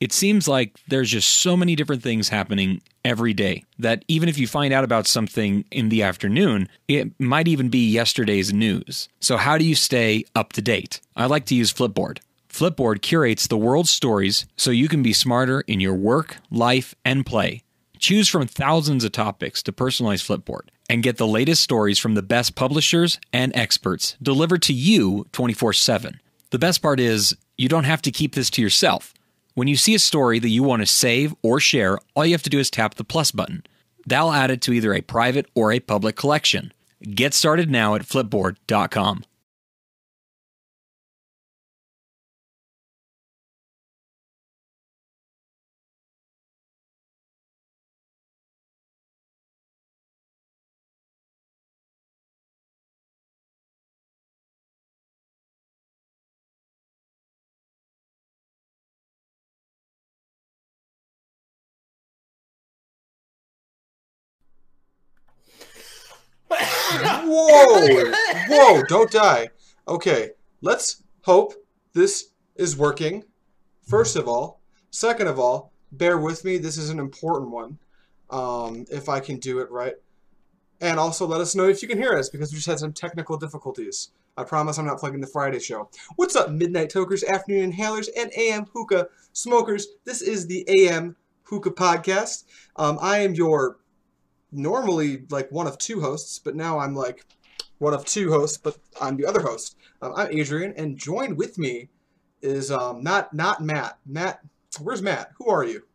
It seems like there's just so many different things happening every day that even if you find out about something in the afternoon, it might even be yesterday's news. So how do you stay up to date? I like to use Flipboard. Flipboard curates the world's stories so you can be smarter in your work, life, and play. Choose from thousands of topics to personalize Flipboard and get the latest stories from the best publishers and experts delivered to you 24/7. The best part is you don't have to keep this to yourself. When you see a story that you want to save or share, all you have to do is tap the plus button. That'll add it to either a private or a public collection. Get started now at Flipboard.com. Whoa, don't die. Okay, let's hope this is working, first of all. Second of all, bear with me, this is an important one, if I can do it right. And also let us know if you can hear us, because we just had some technical difficulties. I promise I'm not plugging the Friday show. What's up, Midnight Tokers, Afternoon Inhalers, and AM Hookah Smokers? This is the AM Hookah Podcast. I am your normally like one of two hosts, but now I'm like one of two hosts, but I'm the other host. I'm Adrian, and joined with me is not Matt. Matt, where's Matt? Who are you?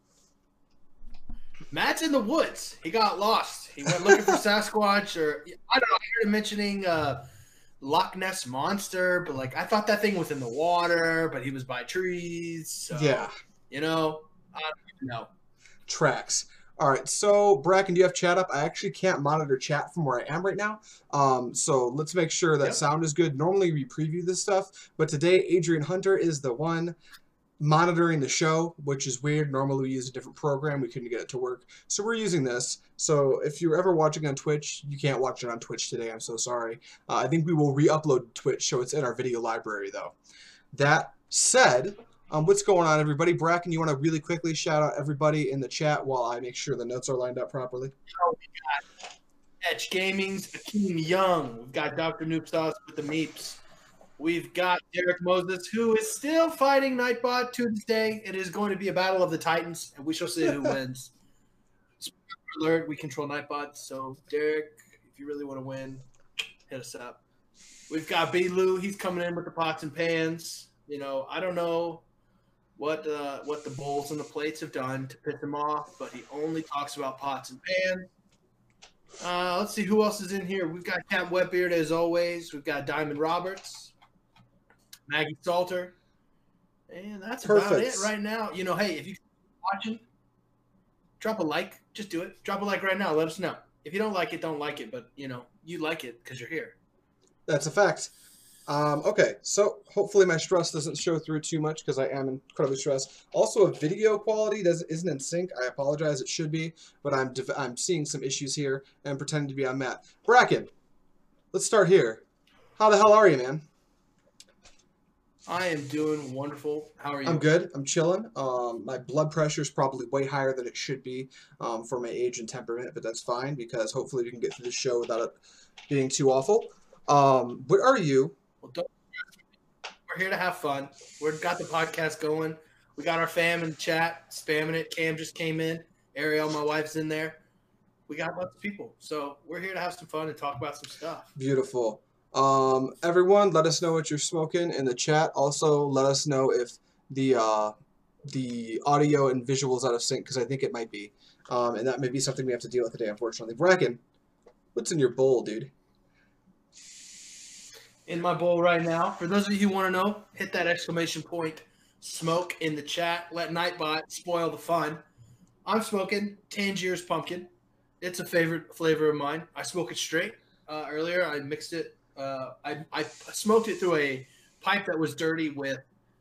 Matt's in the woods. He got lost. He went looking for Sasquatch, or I don't know. I heard him mentioning Loch Ness Monster, but like I thought that thing was in the water, but he was by trees. So, Yeah, you know, I don't even know. tracks. All right, so Bracken, do you have chat up? I actually can't monitor chat from where I am right now. So let's make sure that sound is good. Normally we preview this stuff, but today Adrian Hunter is the one monitoring the show, which is weird. Normally we use a different program. We couldn't get it to work. So we're using this. So if you're ever watching on Twitch, you can't watch it on Twitch today. I'm so sorry. I think we will re-upload Twitch, so it's in our video library, though. That said, what's going on, everybody? Bracken, you want to really quickly shout out everybody in the chat while I make sure the notes are lined up properly? So we got Edge Gaming's Akeem Young. We've got Dr. Noob Sauce with the Meeps. We've got Derek Moses, who is still fighting Nightbot to this day. It is going to be a battle of the Titans, and we shall see who wins. Spoiler alert, we control Nightbot, so Derek, if you really want to win, hit us up. We've got B-Lou. He's coming in with the pots and pans. You know, I don't know what the bowls and the plates have done to piss him off, but he only talks about pots and pans. Let's see who else is in here. We've got Cat Wetbeard, as always. We've got Diamond Roberts, Maggie Salter, and that's about it right now. You know, hey, if you're watching, drop a like. Just do it. Drop a like right now. Let us know. If you don't like it, don't like it. But, you know, you like it because you're here. That's a fact. Okay, so hopefully my stress doesn't show through too much because I am incredibly stressed. Also, if video quality isn't in sync, I apologize. It should be, but I'm seeing some issues here and pretending to be on Matt. Bracken, let's start here. How the hell are you, man? I am doing wonderful. How are you? I'm good. I'm chilling. My blood pressure is probably way higher than it should be for my age and temperament, but that's fine because hopefully we can get through the show without it being too awful. What are you? Well, we're here to have fun. We've got the podcast going. We got our fam in the chat spamming it. Cam just came in. Ariel, my wife's in there. We got lots of people. So we're here to have some fun and talk about some stuff. Beautiful. Everyone, let us know what you're smoking in the chat. Also, let us know if the audio and visuals out of sync, because I think it might be. And that may be something we have to deal with today, unfortunately. Bracken, what's in your bowl, dude? In my bowl right now. For those of you who want to know, hit that exclamation point smoke in the chat. Let Nightbot spoil the fun. I'm smoking Tangier's pumpkin. It's a favorite flavor of mine. I smoke it straight. Earlier, I mixed it. I smoked it through a pipe that was dirty with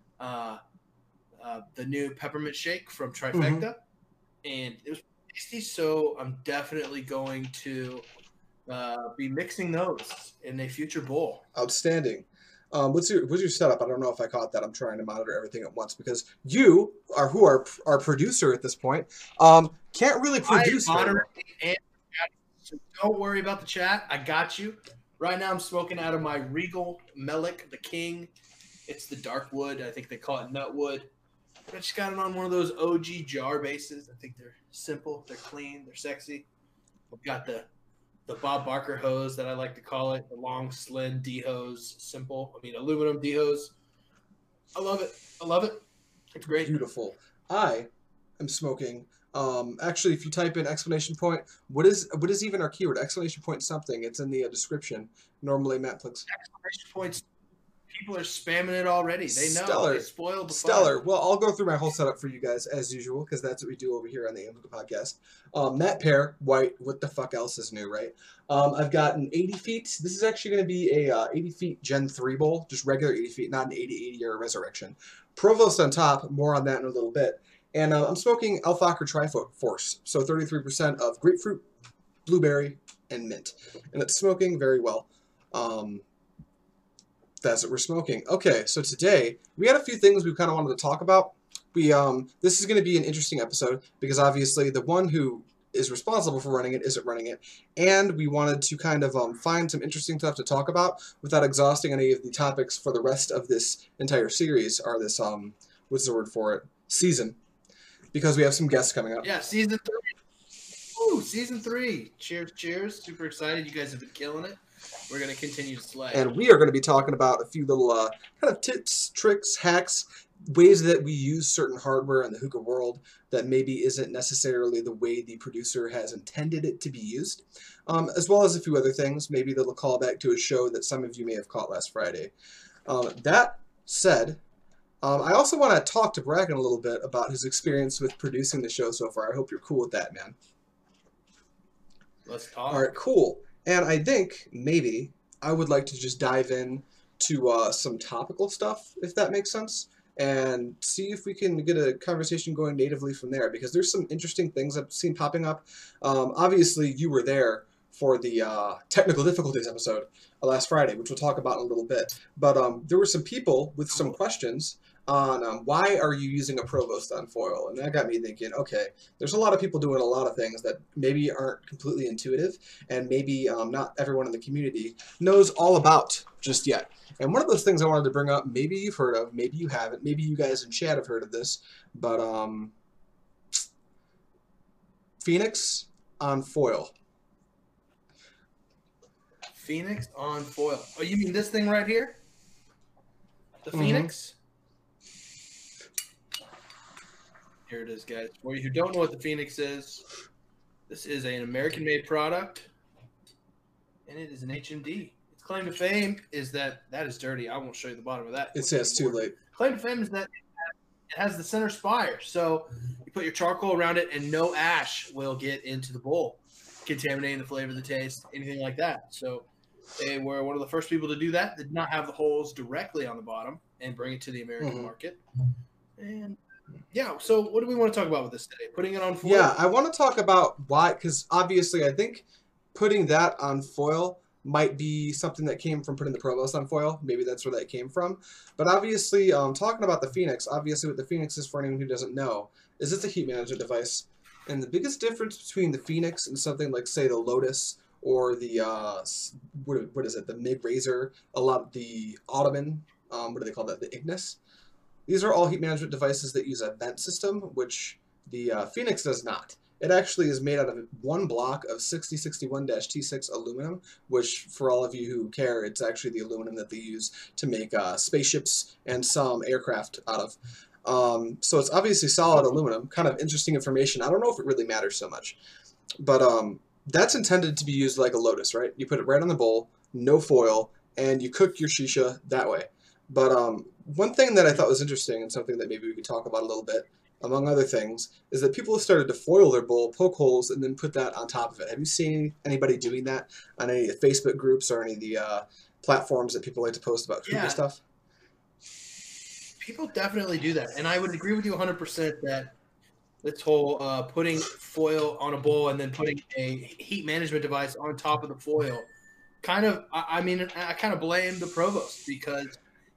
the new peppermint shake from Trifecta. And it was tasty, so I'm definitely going to be mixing those in a future bowl. Outstanding. What's your setup? I don't know if I caught that. I'm trying to monitor everything at once because you are who are our producer at this point. Can't really produce. I am moderating, and so don't worry about the chat. I got you. Right now, I'm smoking out of my Regal Melik, the King. It's the dark wood. I think they call it nut wood. I just got it on one of those OG jar bases. I think they're simple, they're clean, they're sexy. I've got the Bob Barker hose that I like to call it, the long, slim D hose, aluminum D hose. I love it. I love it. It's great. Beautiful. I am smoking. Actually, if you type in exclamation point, what is even our keyword? Exclamation point something. It's in the description. Normally, Matt clicks. Exclamation points. People are spamming it already. They know. Stellar. They spoiled the Stellar. fun. Well, I'll go through my whole setup for you guys as usual because that's what we do over here on the Aim Podcast. Matt Pear, white. What the fuck else is new, right? I've got an 80 feet. This is actually going to be a 80 feet Gen 3 bowl, just regular 80 feet, not an 80-80 or a Resurrection. Provost on top. More on that in a little bit. And I'm smoking Alfacher Triforce, so 33% of grapefruit, blueberry, and mint. And it's smoking very well. That's what we're smoking. Okay, so today we had a few things we kind of wanted to talk about. This is going to be an interesting episode because obviously the one who is responsible for running it isn't running it, and we wanted to kind of find some interesting stuff to talk about without exhausting any of the topics for the rest of this entire series or this what's the word for it, season, because we have some guests coming up. Yeah, season 3. Ooh, season 3. Cheers, cheers. Super excited. You guys have been killing it. We're going to continue to slay. And we are going to be talking about a few little kind of tips, tricks, hacks, ways that we use certain hardware in the hookah world that maybe isn't necessarily the way the producer has intended it to be used, as well as a few other things, maybe that'll call back to a show that some of you may have caught last Friday. That said, I also want to talk to Bracken a little bit about his experience with producing the show so far. I hope you're cool with that, man. Let's talk. All right, cool. And I think maybe I would like to just dive in to some topical stuff, if that makes sense, and see if we can get a conversation going natively from there, because there's some interesting things I've seen popping up. Obviously, you were there for the technical difficulties episode last Friday, which we'll talk about in a little bit. But there were some people with some questions on why are you using a Provost on foil? And that got me thinking, okay, there's a lot of people doing a lot of things that maybe aren't completely intuitive, and maybe not everyone in the community knows all about just yet. And one of those things I wanted to bring up, maybe you've heard of, maybe you haven't, maybe you guys in chat have heard of this, but Phoenix on foil. Phoenix on foil. Oh, you mean this thing right here? The Phoenix? Here it is, guys. For you who don't know what the Phoenix is, this is an American-made product, and it is an HMD. Its claim to fame is that is dirty. I won't show you the bottom of that. It says too late. Claim to fame is that it has the center spire, so you put your charcoal around it, and no ash will get into the bowl, contaminating the flavor, the taste, anything like that. So they were one of the first people to do that. Did not have the holes directly on the bottom and bring it to the American market. And yeah, so what do we want to talk about with this today? Putting it on foil? Yeah, I want to talk about why, because obviously I think putting that on foil might be something that came from putting the Provost on foil. Maybe that's where that came from. But obviously, talking about the Phoenix, obviously what the Phoenix is, for anyone who doesn't know, is it's a heat management device. And the biggest difference between the Phoenix and something like, say, the Lotus or the, what is it, the MIG Razor, a lot of the Ottoman, what do they call that, the Ignis? These are all heat management devices that use a vent system, which the Phoenix does not. It actually is made out of one block of 6061-T6 aluminum, which, for all of you who care, it's actually the aluminum that they use to make spaceships and some aircraft out of. So it's obviously solid aluminum, kind of interesting information. I don't know if it really matters so much. But that's intended to be used like a Lotus, right? You put it right on the bowl, no foil, and you cook your shisha that way. But one thing that I thought was interesting, and something that maybe we could talk about a little bit, among other things, is that people have started to foil their bowl, poke holes, and then put that on top of it. Have you seen anybody doing that on any of the Facebook groups or any of the platforms that people like to post about hookah stuff? People definitely do that. And I would agree with you 100% that this whole putting foil on a bowl and then putting a heat management device on top of the foil, kind of, I kind of blame the Provost, because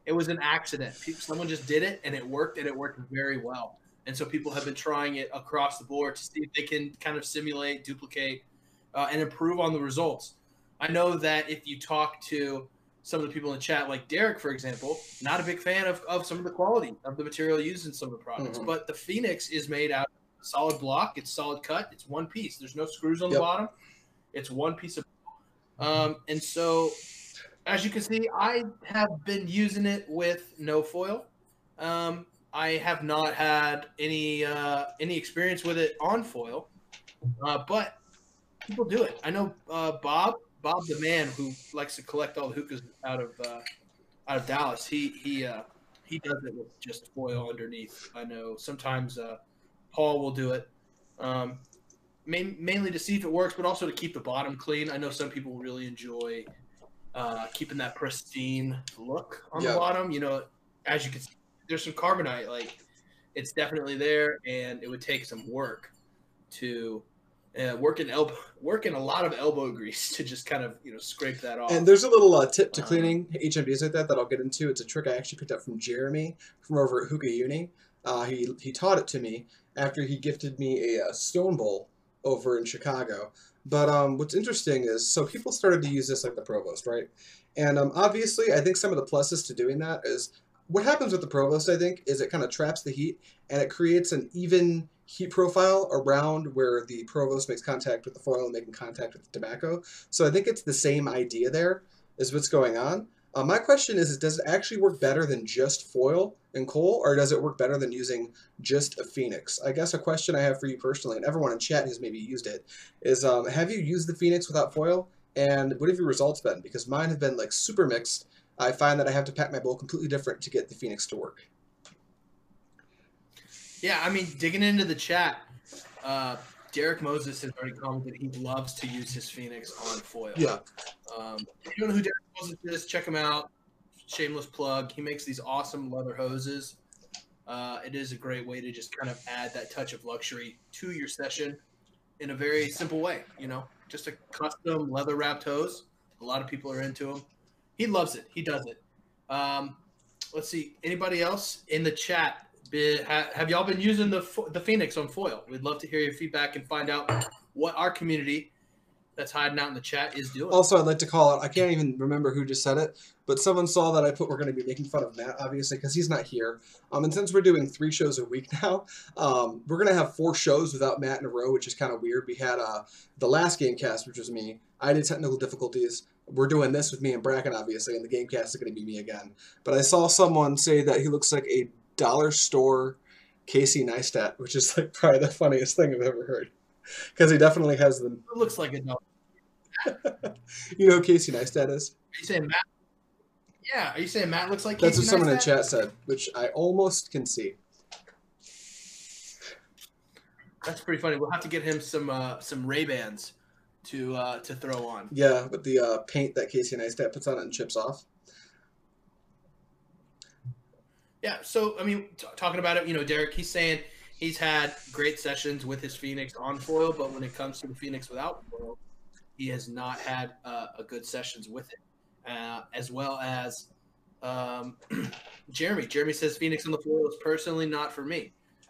it was an accident. Someone just did it, and it worked very well. And so people have been trying it across the board to see if they can kind of simulate, duplicate, and improve on the results. I know that if you talk to some of the people in the chat, like Derek, for example, not a big fan of some of the quality of the material used in some of the products. Mm-hmm. But the Phoenix is made out of a solid block. It's solid cut. It's one piece. There's no screws on the bottom. It's one piece of and so, as you can see, I have been using it with no foil. I have not had any experience with it on foil, but people do it. I know Bob the man who likes to collect all the hookahs out of Dallas. He does it with just foil underneath. I know sometimes Paul will do it. Mainly to see if it works, but also to keep the bottom clean. I know some people really enjoy keeping that pristine look on the bottom. You know, as you can see, there's some carbonite. Like, it's definitely there, and it would take some work to work in a lot of elbow grease to just kind of, scrape that off. And there's a little tip to cleaning HMDs like that I'll get into. It's a trick I actually picked up from Jeremy from over at Hookah Uni. He taught it to me after he gifted me a stone bowl over in Chicago. But what's interesting is, so people started to use this like the Provost, right? And obviously, I think some of the pluses to doing that is, what happens with the Provost, I think, is it kind of traps the heat, and it creates an even heat profile around where the Provost makes contact with the foil and making contact with the tobacco. So I think it's the same idea there is what's going on. My question is, does it actually work better than just foil and coal, or does it work better than using just a Phoenix? I guess a question I have for you personally, and everyone in chat who's maybe used it, is have you used the Phoenix without foil, and what have your results been? Because mine have been like super mixed. I find that I have to pack my bowl completely different to get the Phoenix to work. Yeah, I mean, digging into the chat, Derek Moses has already commented he loves to use his Phoenix on foil. Yeah. If you don't know who Derek Moses is, check him out. Shameless plug. He makes these awesome leather hoses. It is a great way to just kind of add that touch of luxury to your session in a very simple way. Just a custom leather wrapped hose. A lot of people are into them. He loves it. He does it. Let's see. Anybody else in the chat? Have y'all been using the Phoenix on foil? We'd love to hear your feedback and find out what our community that's hiding out in the chat is doing. Also, I'd like to call out, I can't even remember who just said it, but someone saw that I put we're going to be making fun of Matt, obviously, because he's not here. And since we're doing 3 shows a week now, we're going to have 4 shows without Matt in a row, which is kind of weird. We had the last Gamecast, which was me. I did technical difficulties. We're doing this with me and Bracken, obviously, and the Gamecast is going to be me again. But I saw someone say that he looks like a dollar store Casey Neistat, which is like probably the funniest thing I've ever heard, because he definitely has them. It looks like a dollar. You know who Casey Neistat is? Are you saying Matt? Yeah. Are you saying Matt looks like That's Casey what someone in Neistat? chat said, which I almost can see. That's pretty funny. We'll have to get him some Ray-Bans to throw on. Yeah, with the paint that Casey Neistat puts on it and chips off. Yeah, so, I mean, talking about it, Derek, he's saying he's had great sessions with his Phoenix on foil, but when it comes to the Phoenix without foil, he has not had a good sessions with it. As well as Jeremy. Jeremy says Phoenix on the foil is personally not for me.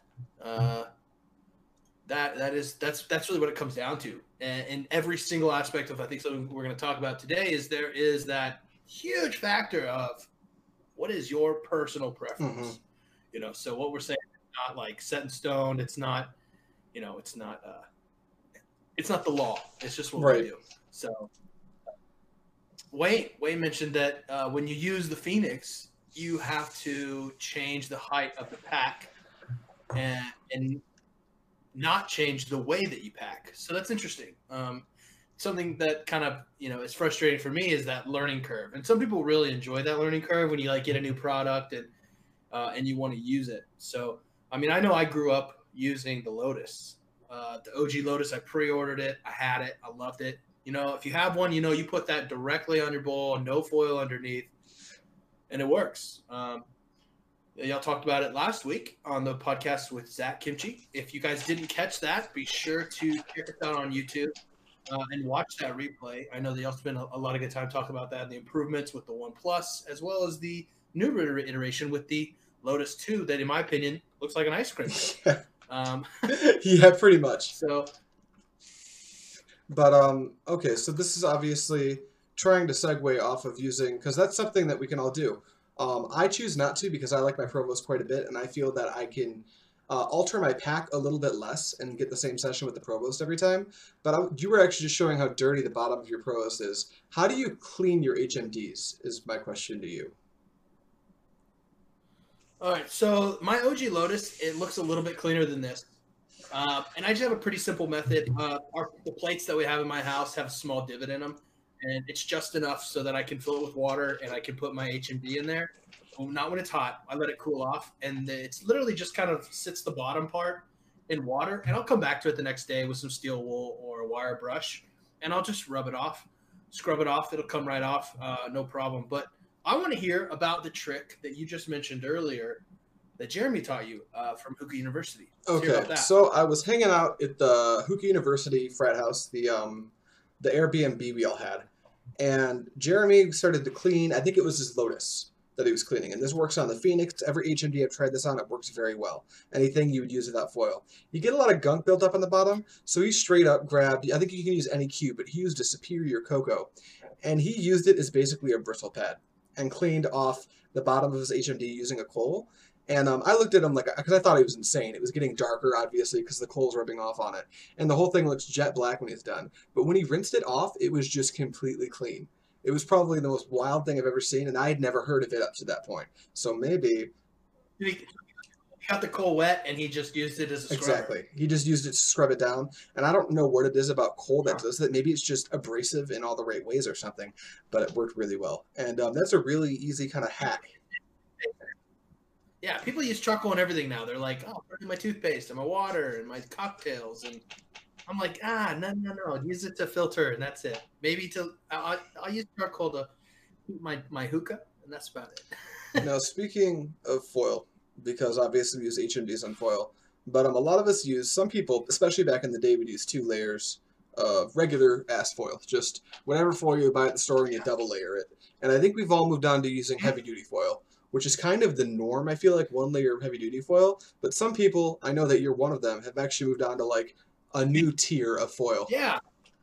That's really what it comes down to. And every single aspect of, I think, something we're going to talk about today is there is that huge factor of what is your personal preference. Mm-hmm. So what we're saying is not like set in stone. It's not, it's not the law. It's just what we do. So Wayne mentioned that when you use the Phoenix, you have to change the height of the pack and not change the way that you pack. So that's interesting. Something that kind of, is frustrating for me is that learning curve. And some people really enjoy that learning curve when you get a new product and you want to use it. So, I mean, I know I grew up using the Lotus, the OG Lotus. I pre-ordered it. I had it. I loved it. If you have one, you put that directly on your bowl, no foil underneath, and it works. Y'all talked about it last week on the podcast with Zach Kimchi. If you guys didn't catch that, be sure to check us out on YouTube and watch that replay. I know that y'all spent a lot of good time talking about that and the improvements with the One Plus, as well as the new iteration with the Lotus 2 that, in my opinion, looks like an ice cream. Yeah, pretty much. So, but okay, so this is obviously trying to segue off of using, because that's something that we can all do. I choose not to because I like my Provost quite a bit, and I feel that I can alter my pack a little bit less and get the same session with the Provost every time. But you were actually just showing how dirty the bottom of your Provost is. How do you clean your HMDs is my question to you. all right, so my OG Lotus, it looks a little bit cleaner than this. And I just have a pretty simple method. The plates that we have in my house have a small divot in them, and it's just enough so that I can fill it with water and I can put my HMD in there. Not when it's hot. I let it cool off, and it's literally just kind of sits the bottom part in water, and I'll come back to it the next day with some steel wool or a wire brush, and I'll just rub it off, scrub it off. It'll come right off, no problem. But I want to hear about the trick that you just mentioned earlier that Jeremy taught you from Hookah University. Let's hear Okay, about that. so I was hanging out at the Hookah University frat house, the Airbnb we all had, and Jeremy started to clean. I think it was his Lotus that he was cleaning, and this works on the Phoenix. Every HMD I've tried this on, it works very well. Anything you would use without foil. You get a lot of gunk built up on the bottom, so he straight up grabbed, I think you can use any cube, but he used a Superior Cocoa, and he used it as basically a bristle pad and cleaned off the bottom of his HMD using a coal. And I looked at him because I thought he was insane. It was getting darker, obviously, because the coal's rubbing off on it. And the whole thing looks jet black when he's done. But when he rinsed it off, it was just completely clean. It was probably the most wild thing I've ever seen, and I had never heard of it up to that point. So maybe... He got the coal wet, and he just used it as a scrubber. Exactly. He just used it to scrub it down. And I don't know what it is about coal that does that. Maybe it's just abrasive in all the right ways or something. But it worked really well. And that's a really easy kind of hack. Yeah, people use charcoal and everything now. They're like, oh, put in my toothpaste and my water and my cocktails. And I'm like, no. Use it to filter, and that's it. Maybe I'll use charcoal to heat my hookah, and that's about it. Now, speaking of foil, because obviously we use HMDs on foil, but a lot of us use, some people, especially back in the day, would use 2 layers of regular ass foil. Just whatever foil you buy at the store, and you double layer it. And I think we've all moved on to using heavy duty foil, which is kind of the norm. I feel like 1 layer of heavy duty foil, but some people, I know that you're one of them, have actually moved on to like a new tier of foil. Yeah.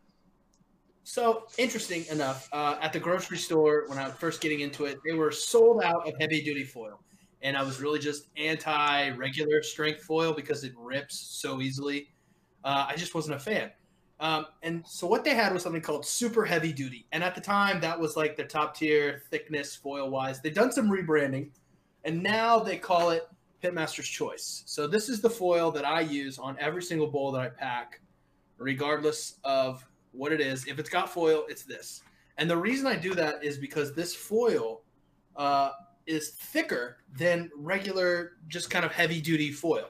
So, interesting enough, at the grocery store, when I was first getting into it, they were sold out of heavy-duty foil. And I was really just anti-regular strength foil because it rips so easily. I just wasn't a fan. And so what they had was something called super heavy-duty. And at the time, that was like the top-tier thickness foil-wise. They've done some rebranding, and now they call it Pitmaster's Choice. So this is the foil that I use on every single bowl that I pack, regardless of what it is. If it's got foil, it's this. And the reason I do that is because this foil is thicker than regular, just kind of heavy-duty foil.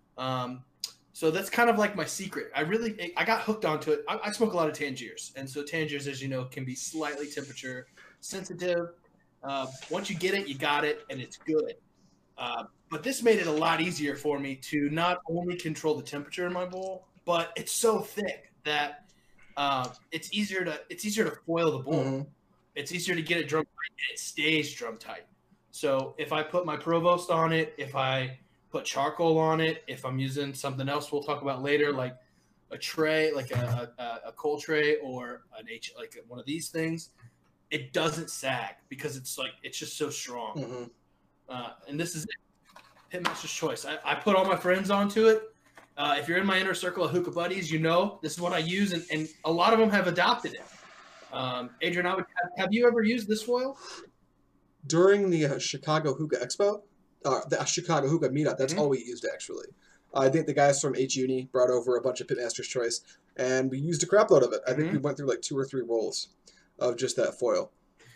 So that's kind of like my secret. I got hooked onto it. I smoke a lot of Tangiers. And so Tangiers, as you know, can be slightly temperature sensitive. Once you get it, you got it, and it's good. But this made it a lot easier for me to not only control the temperature in my bowl, but it's so thick that it's easier to foil the bowl. Mm-hmm. It's easier to get it drum tight, and it stays drum tight. So if I put my Provost on it, if I put charcoal on it, if I'm using something else we'll talk about later, like a tray, like a coal tray or like one of these things, it doesn't sag because it's just so strong. Mm-hmm. And this is it. Pitmaster's Choice. I put all my friends onto it. If you're in my inner circle of hookah buddies, you know this is what I use, and a lot of them have adopted it. Adrian, have you ever used this foil? During the Chicago Hookah Expo, the Chicago Hookah Meetup, that's all we used, actually. I think the guys from H-Uni brought over a bunch of Pitmaster's Choice, and we used a crap load of it. I think we went through like 2 or 3 rolls of just that foil.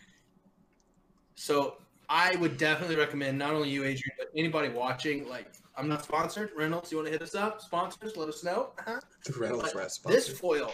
So I would definitely recommend not only you, Adrian, but anybody watching. Like, I'm not sponsored. Reynolds, you want to hit us up? Sponsors, let us know. The Reynolds Rat sponsor. This foil,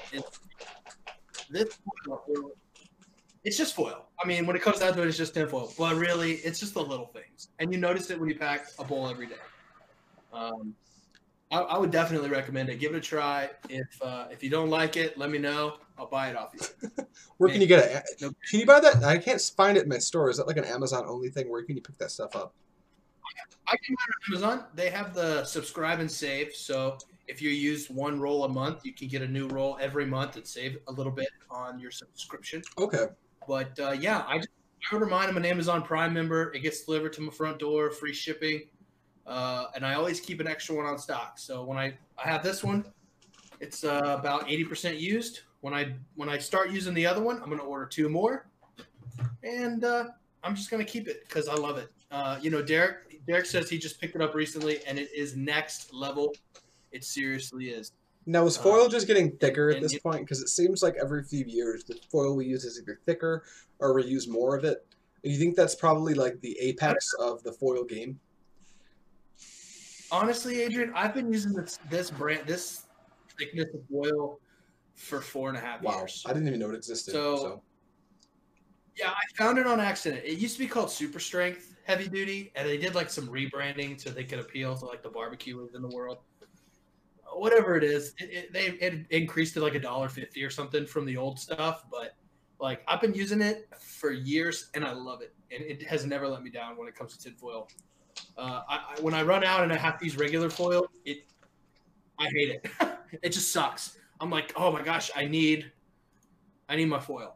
it's just foil. I mean, when it comes down to it, it's just tinfoil. But really, it's just the little things. And you notice it when you pack a bowl every day. I would definitely recommend it. Give it a try. If you don't like it, let me know. I'll buy it off you. Where can you get it? No. Can you buy that? I can't find it in my store. Is that like an Amazon only thing? Where can you pick that stuff up? I can buy it on Amazon. They have the subscribe and save. So if you use one roll a month, you can get a new roll every month and save a little bit on your subscription. Okay. But yeah, I order mine. I'm an Amazon Prime member. It gets delivered to my front door, free shipping. And I always keep an extra one on stock. So when I have this one, it's about 80% used. When I start using the other one, I'm going to order 2 more. And I'm just going to keep it because I love it. Derek says he just picked it up recently, and it is next level. It seriously is. Now, is foil just getting thicker at this point? Because it seems like every few years, the foil we use is either thicker or we use more of it. Do you think that's probably like the apex of the foil game? Honestly, Adrian, I've been using this thickness of foil for 4.5 years. I didn't even know it existed. So, yeah, I found it on accident. It used to be called Super Strength Heavy Duty, and they did like some rebranding so they could appeal to like the barbecuers in the world. Whatever it is, it increased to like $1.50 or something from the old stuff. But like I've been using it for years, and I love it, and it has never let me down when it comes to tinfoil. When I run out and I have to use regular foil, I hate it. It just sucks. I'm like, oh my gosh, I need my foil.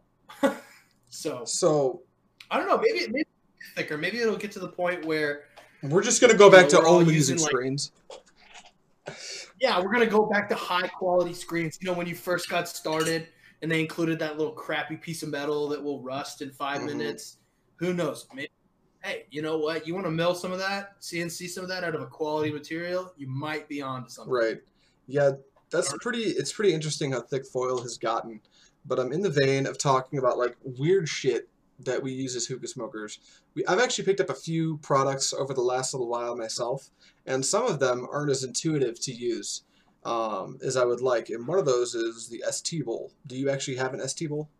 So I don't know. Maybe it's thicker. Maybe it'll get to the point where we're just gonna go back to only using screens. Yeah, we're gonna go back to high quality screens. When you first got started, and they included that little crappy piece of metal that will rust in 5 minutes. Who knows? Maybe. Hey, you know what? You want to mill some of that, CNC some of that out of a quality material, you might be on to something. Right. Yeah, it's pretty interesting how thick foil has gotten. But I'm in the vein of talking about like weird shit that we use as hookah smokers. I've actually picked up a few products over the last little while myself, and some of them aren't as intuitive to use as I would like. And one of those is the ST bowl. Do you actually have an ST bowl?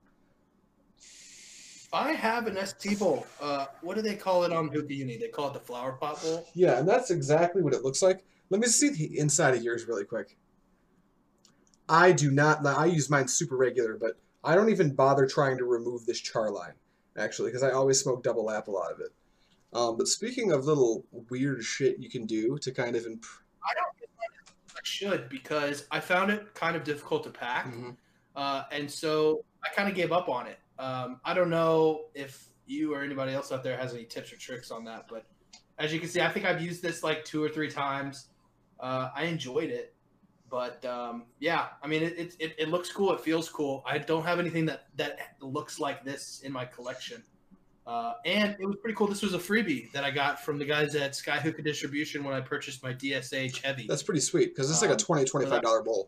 I have an ST bowl. What do they call it on Hookah Uni? They call it the flower pot bowl. Yeah, and that's exactly what it looks like. Let me see the inside of yours really quick. I use mine super regular, but I don't even bother trying to remove this char line, actually, because I always smoke double apple out of it. But speaking of little weird shit you can do to kind of improve. I don't think I should, because I found it kind of difficult to pack. And so I kind of gave up on it. I don't know if you or anybody else out there has any tips or tricks on that, but as you can see, I think I've used this like 2 or 3 times. I enjoyed it, but yeah, I mean, it looks cool. It feels cool. I don't have anything that looks like this in my collection. And it was pretty cool. This was a freebie that I got from the guys at Sky Hookah Distribution when I purchased my DSH Heavy. That's pretty sweet, because it's like a $20-$25 bowl.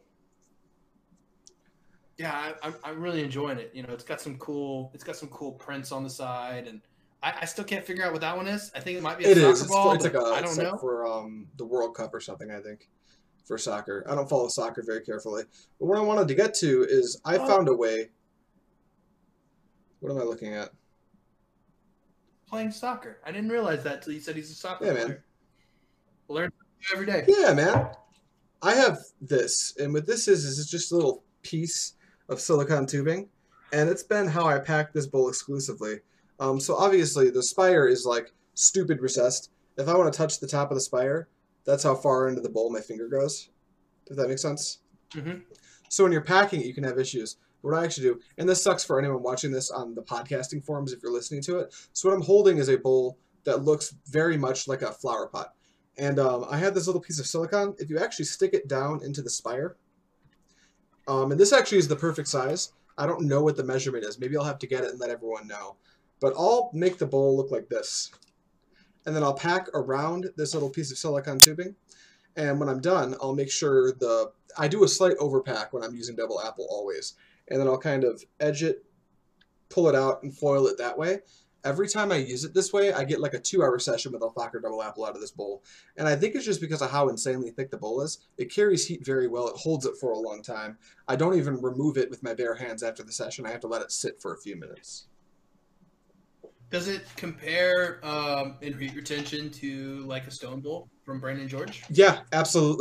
Yeah, I'm really enjoying it. It's got some cool prints on the side, and I still can't figure out what that one is. I think it might be a soccer ball. It's like I don't know. For the World Cup or something, I think, for soccer. I don't follow soccer very carefully. But what I wanted to get to is I found a way. What am I looking at? Playing soccer. I didn't realize that until you said he's a soccer player. Man. Learn every day. Yeah, man. I have this, and what this is it's just a little piece of silicone tubing, and it's been how I pack this bowl exclusively. So obviously the spire is like stupid recessed. If I want to touch the top of the spire, that's how far into the bowl my finger goes. If that makes sense. So when you're packing it, you can have issues. What I actually do, and this sucks for anyone watching this on the podcasting forums if you're listening to it. So what I'm holding is a bowl that looks very much like a flower pot. And I have this little piece of silicone. If you actually stick it down into the spire, and this actually is the perfect size. I don't know what the measurement is. Maybe I'll have to get it and let everyone know. But I'll make the bowl look like this. And then I'll pack around this little piece of silicone tubing. And when I'm done, I'll make sure I do a slight overpack when I'm using double apple always. And then I'll kind of edge it, pull it out, and foil it that way. Every time I use it this way, I get like a 2-hour session with Alfaca double apple out of this bowl. And I think it's just because of how insanely thick the bowl is. It carries heat very well. It holds it for a long time. I don't even remove it with my bare hands after the session. I have to let it sit for a few minutes. Does it compare in heat retention to like a stone bowl from Brandon George? Yeah, absolutely.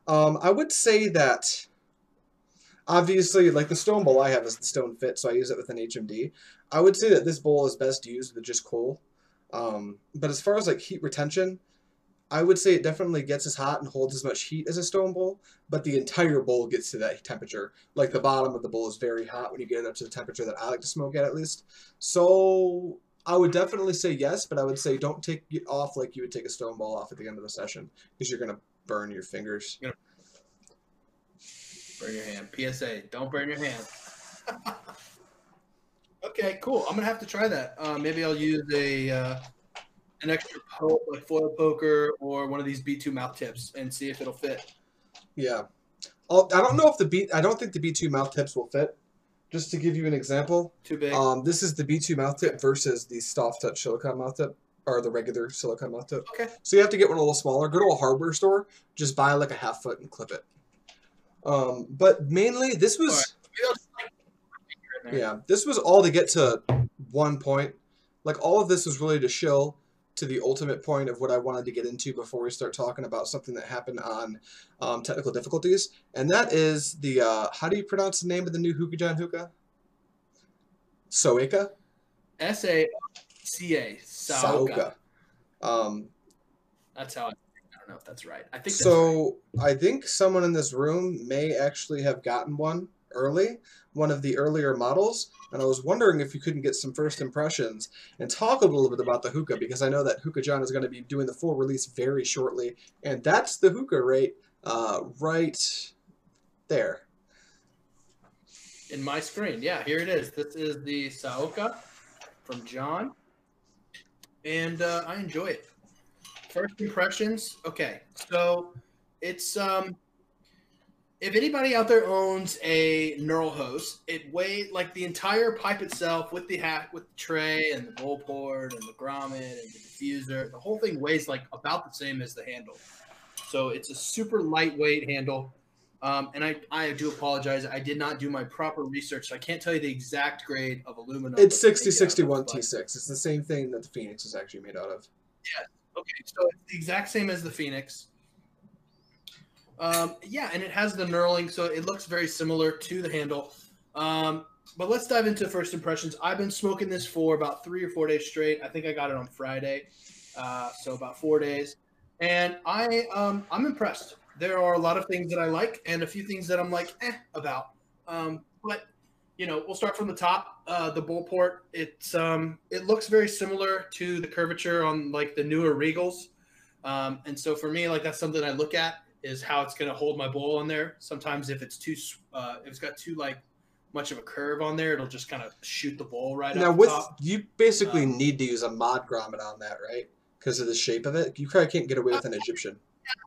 I would say that obviously, like the stone bowl I have is the stone fit, so I use it with an HMD. I would say that this bowl is best used with just coal. But as far as like heat retention, I would say it definitely gets as hot and holds as much heat as a stone bowl, but the entire bowl gets to that temperature. Like the bottom of the bowl is very hot when you get it up to the temperature that I like to smoke at least. So I would definitely say yes, but I would say don't take it off like you would take a stone bowl off at the end of the session because you're gonna burn your fingers. Burn your hand. PSA, don't burn your hand. Okay, cool. I'm gonna have to try that. Maybe I'll use an extra poke, like foil poker or one of these B2 mouth tips and see if it'll fit. Yeah. I don't know if I don't think the B2 mouth tips will fit. Just to give you an example. Too big. This is the B2 mouth tip versus the Soft Touch silicone mouth tip, or the regular silicone mouth tip. Okay. So you have to get one a little smaller. Go to a hardware store, just buy like a 1/2 foot and clip it. But mainly this was. All right. Maybe I'll just, like, in there. Yeah, this was all to get to one point. Like all of this was really to show to the ultimate point of what I wanted to get into before we start talking about something that happened on technical difficulties, and that is the how do you pronounce the name of the new Hookah hookah? Saoka. SACA. Saoka. That's how I don't know if that's right. I think that's So I think someone in this room may actually have gotten one early, one of the earlier models, and I was wondering if you couldn't get some first impressions and talk a little bit about the hookah, because I know that Hookah John is going to be doing the full release very shortly, and that's the hookah right there. in my screen. Yeah, here it is. This is the Saoka from John, and I enjoy it. First impressions. Okay, so it's if anybody out there owns a knurl hose, it weighs like the entire pipe itself with the tray and the bowl port and the grommet and the diffuser. The whole thing weighs like about the same as the handle. So it's a super lightweight handle. And I do apologize. I did not do my proper research. So I can't tell you the exact grade of aluminum. It's 6061 T6. It's the same thing that the Phoenix is actually made out of. Yeah. Okay. So it's the exact same as the Phoenix. Yeah, and it has the knurling, so it looks very similar to the handle. But let's dive into first impressions. I've been smoking this for about 3 or 4 days straight. I think I got it on Friday, so about 4 days. And I'm impressed. There are a lot of things that I like and a few things that I'm like, about. But, you know, we'll start from the top. The bowl port, it looks very similar to the curvature on, like, the newer Regals. And so for me, like, that's something I look at, is how it's going to hold my bowl on there. Sometimes if it's if it's got too like much of a curve on there, it'll just kind of shoot the bowl right now off with the top. you basically need to use a mod grommet on that, right? Because of the shape of it. You probably can't get away with an Egyptian.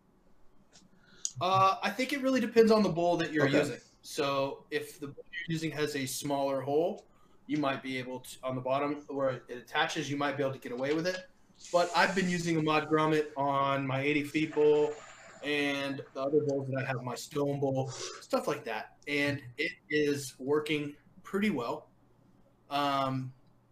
I think it really depends on the bowl that you're Okay. using. So if the bowl you're using has a smaller hole, you might be able to, on the bottom where it attaches, you might be able to get away with it. But I've been using a mod grommet on my 80 feet bowl and the other bowls that I have, my stone bowl, stuff like that. And it is working pretty well. And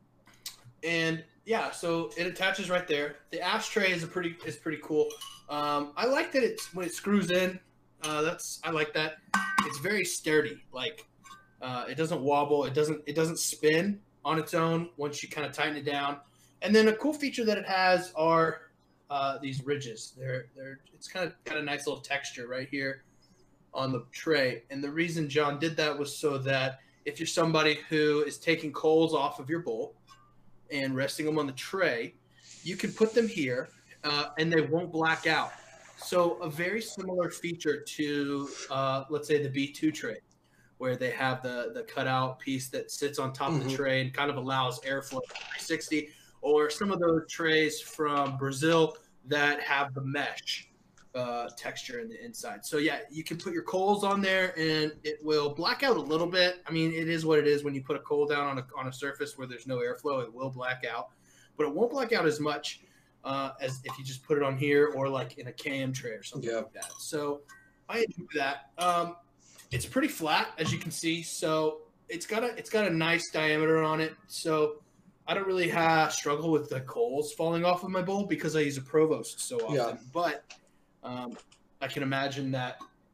yeah, so it attaches right there. The ashtray is pretty cool. I like that it's when it screws in. I like that. It's very sturdy. Like it doesn't wobble. It doesn't spin on its own once you kind of tighten it down. And then a cool feature that it has are these ridges. It's kind of got a nice little texture right here on the tray. And the reason John did that was so that if you're somebody who is taking coals off of your bowl and resting them on the tray, you can put them here and they won't black out. So a very similar feature to, let's say, the B2 tray, where they have the cutout piece that sits on top of the tray and kind of allows airflow 360, or some of those trays from Brazil that have the mesh texture in the inside. So yeah, you can put your coals on there and it will black out a little bit. I mean, it is what it is. When you put a coal down on a surface where there's no airflow, it will black out, but it won't black out as much as if you just put it on here or like in a KM tray or something like that. So I enjoy that. It's pretty flat, as you can see. So it's got a nice diameter on it. So I don't really struggle with the coals falling off of my bowl because I use a Provost so often. Yeah. But I can imagine that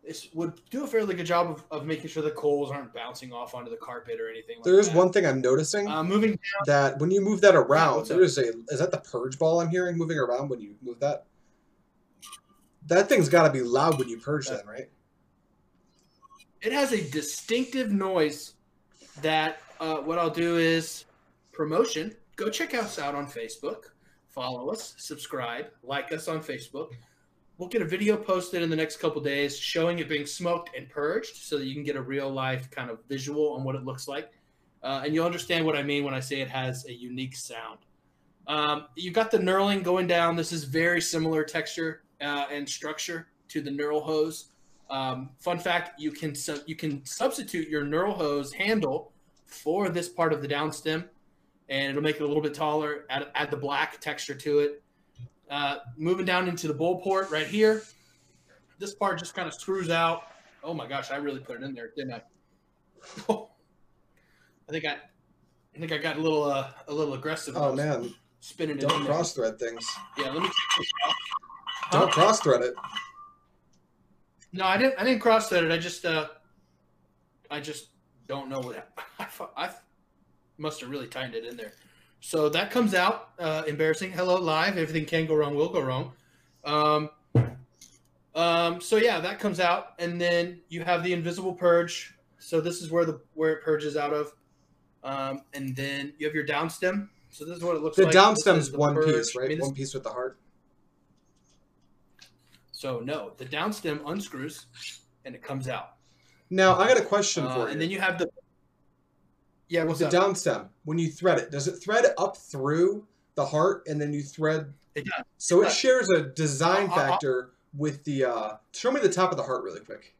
would do a fairly good job of making sure the coals aren't bouncing off onto the carpet or anything like There is that. one thing I'm noticing. Moving down, That when you move that around, what's up? there is is that the purge ball I'm hearing moving around when you move that? That thing's got to be loud when you purge that, right? it has a distinctive noise that what I'll do is promotion. Go check us out on Facebook. Follow us, subscribe, like us on Facebook. We'll get a video posted in the next couple days showing it being smoked and purged so that you can get a real life kind of visual on what it looks like. And you'll understand what I mean when I say it has a unique sound. You got the knurling going down. This is very similar texture and structure to the knurl hose. Fun fact, you can substitute your knurl hose handle for this part of the downstem, and it'll make it a little bit taller, add the black texture to it. Moving down into the bowl port right here, this part just kind of screws out. Oh my gosh, I really put it in there, didn't I? Oh, I think I got a little aggressive. Oh man, spinning it. Don't cross thread things. Yeah, let me check this out. Don't cross thread it. No, I didn't cross thread it. I just don't know what I must have really tightened it in there. So that comes out. Embarrassing. Hello, live. Everything can go wrong, will go wrong. So yeah, that comes out, and then you have the invisible purge. So this is where it purges out of, and then you have your downstem. So this is what it looks like. The downstem's one purge. piece, right? One piece with the heart. So no, the downstem unscrews, and it comes out. Now I got a question for you. And then you have the what's the downstem? When you thread it, does it thread up through the heart and then you thread? It does. So it shares a design factor with the. Show me the top of the heart really quick.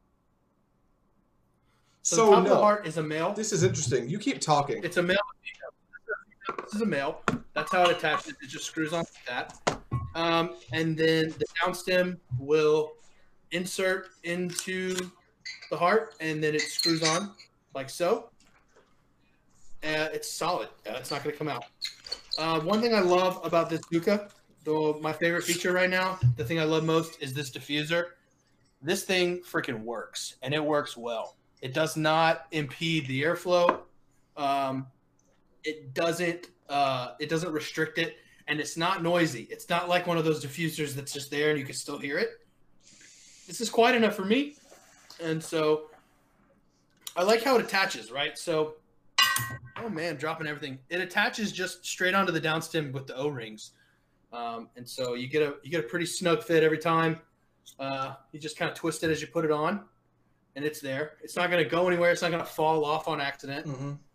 So the top of the heart is a male. This is interesting. You keep talking. It's a male. This is a male. That's how it attaches. It just screws on like that. And then the downstem will insert into the heart, and then it screws on like so. It's solid. It's not going to come out. One thing I love about this hookah, though my favorite feature right now, the thing I love most is this diffuser. This thing freaking works, and it works well. It does not impede the airflow. It doesn't restrict it, and it's not noisy. It's not like one of those diffusers that's just there and you can still hear it. This is quiet enough for me, and so I like how it attaches, right? So, oh man, dropping everything. It attaches just straight onto the downstem with the O-rings, and so you get a pretty snug fit every time. You just kind of twist it as you put it on, and it's there. It's not going to go anywhere. It's not going to fall off on accident,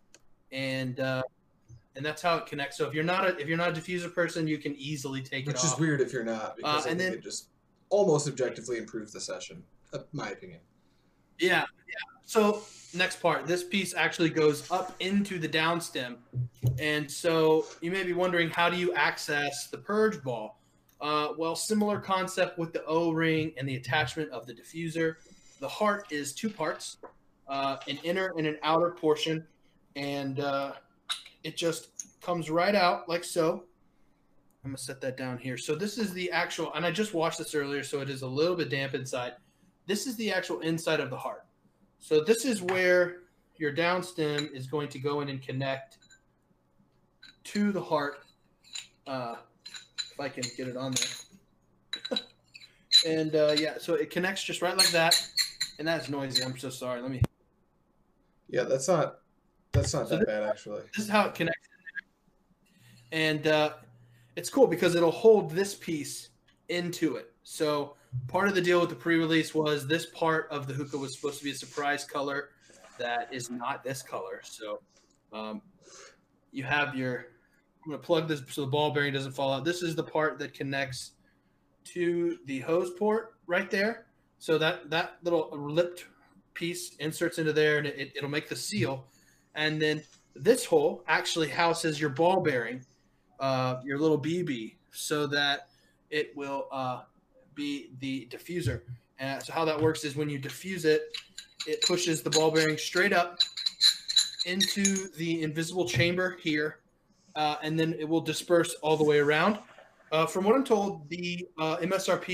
and that's how it connects. So if you're not a diffuser person, you can easily take it off. Which is weird if you're not, because I think it just almost objectively improves the session, my opinion. Yeah. So next part, this piece actually goes up into the downstem, and so you may be wondering, how do you access the purge ball? Well, similar concept with the O-ring and the attachment of the diffuser. The heart is two parts, an inner and an outer portion, and it just comes right out like so. I'm going to set that down here. So this is the actual, and I just washed this earlier, so it is a little bit damp inside. This is the actual inside of the heart. So this is where your downstem is going to go in and connect to the heart. If I can get it on there. And yeah, so it connects just right like that. And that's noisy. I'm so sorry. Let me. Yeah, that's not that bad, actually. This is how it connects. And it's cool because it'll hold this piece into it. So part of the deal with the pre-release was this part of the hookah was supposed to be a surprise color that is not this color. So you have your, I'm going to plug this so the ball bearing doesn't fall out. This is the part that connects to the hose port right there. So that little lipped piece inserts into there, and it'll make the seal. And then this hole actually houses your ball bearing, your little BB, so that it will be the diffuser. And so how that works is when you diffuse it, it pushes the ball bearing straight up into the invisible chamber here, and then it will disperse all the way around. From what I'm told, the MSRP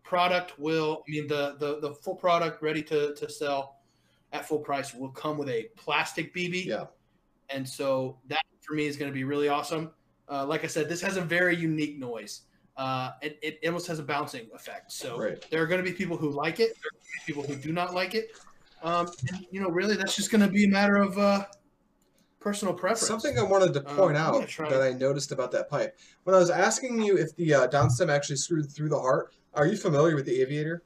product will, I mean, the full product ready to sell at full price will come with a plastic BB. Yeah. And so that for me is going to be really awesome. Like I said, this has a very unique noise. It almost has a bouncing effect. So there are going to be people who like it. There are going to be people who do not like it. And, you know, really, that's just going to be a matter of personal preference. Something I wanted to point out that I noticed about that pipe. When I was asking you if the downstem actually screwed through the heart, are you familiar with the Aviator?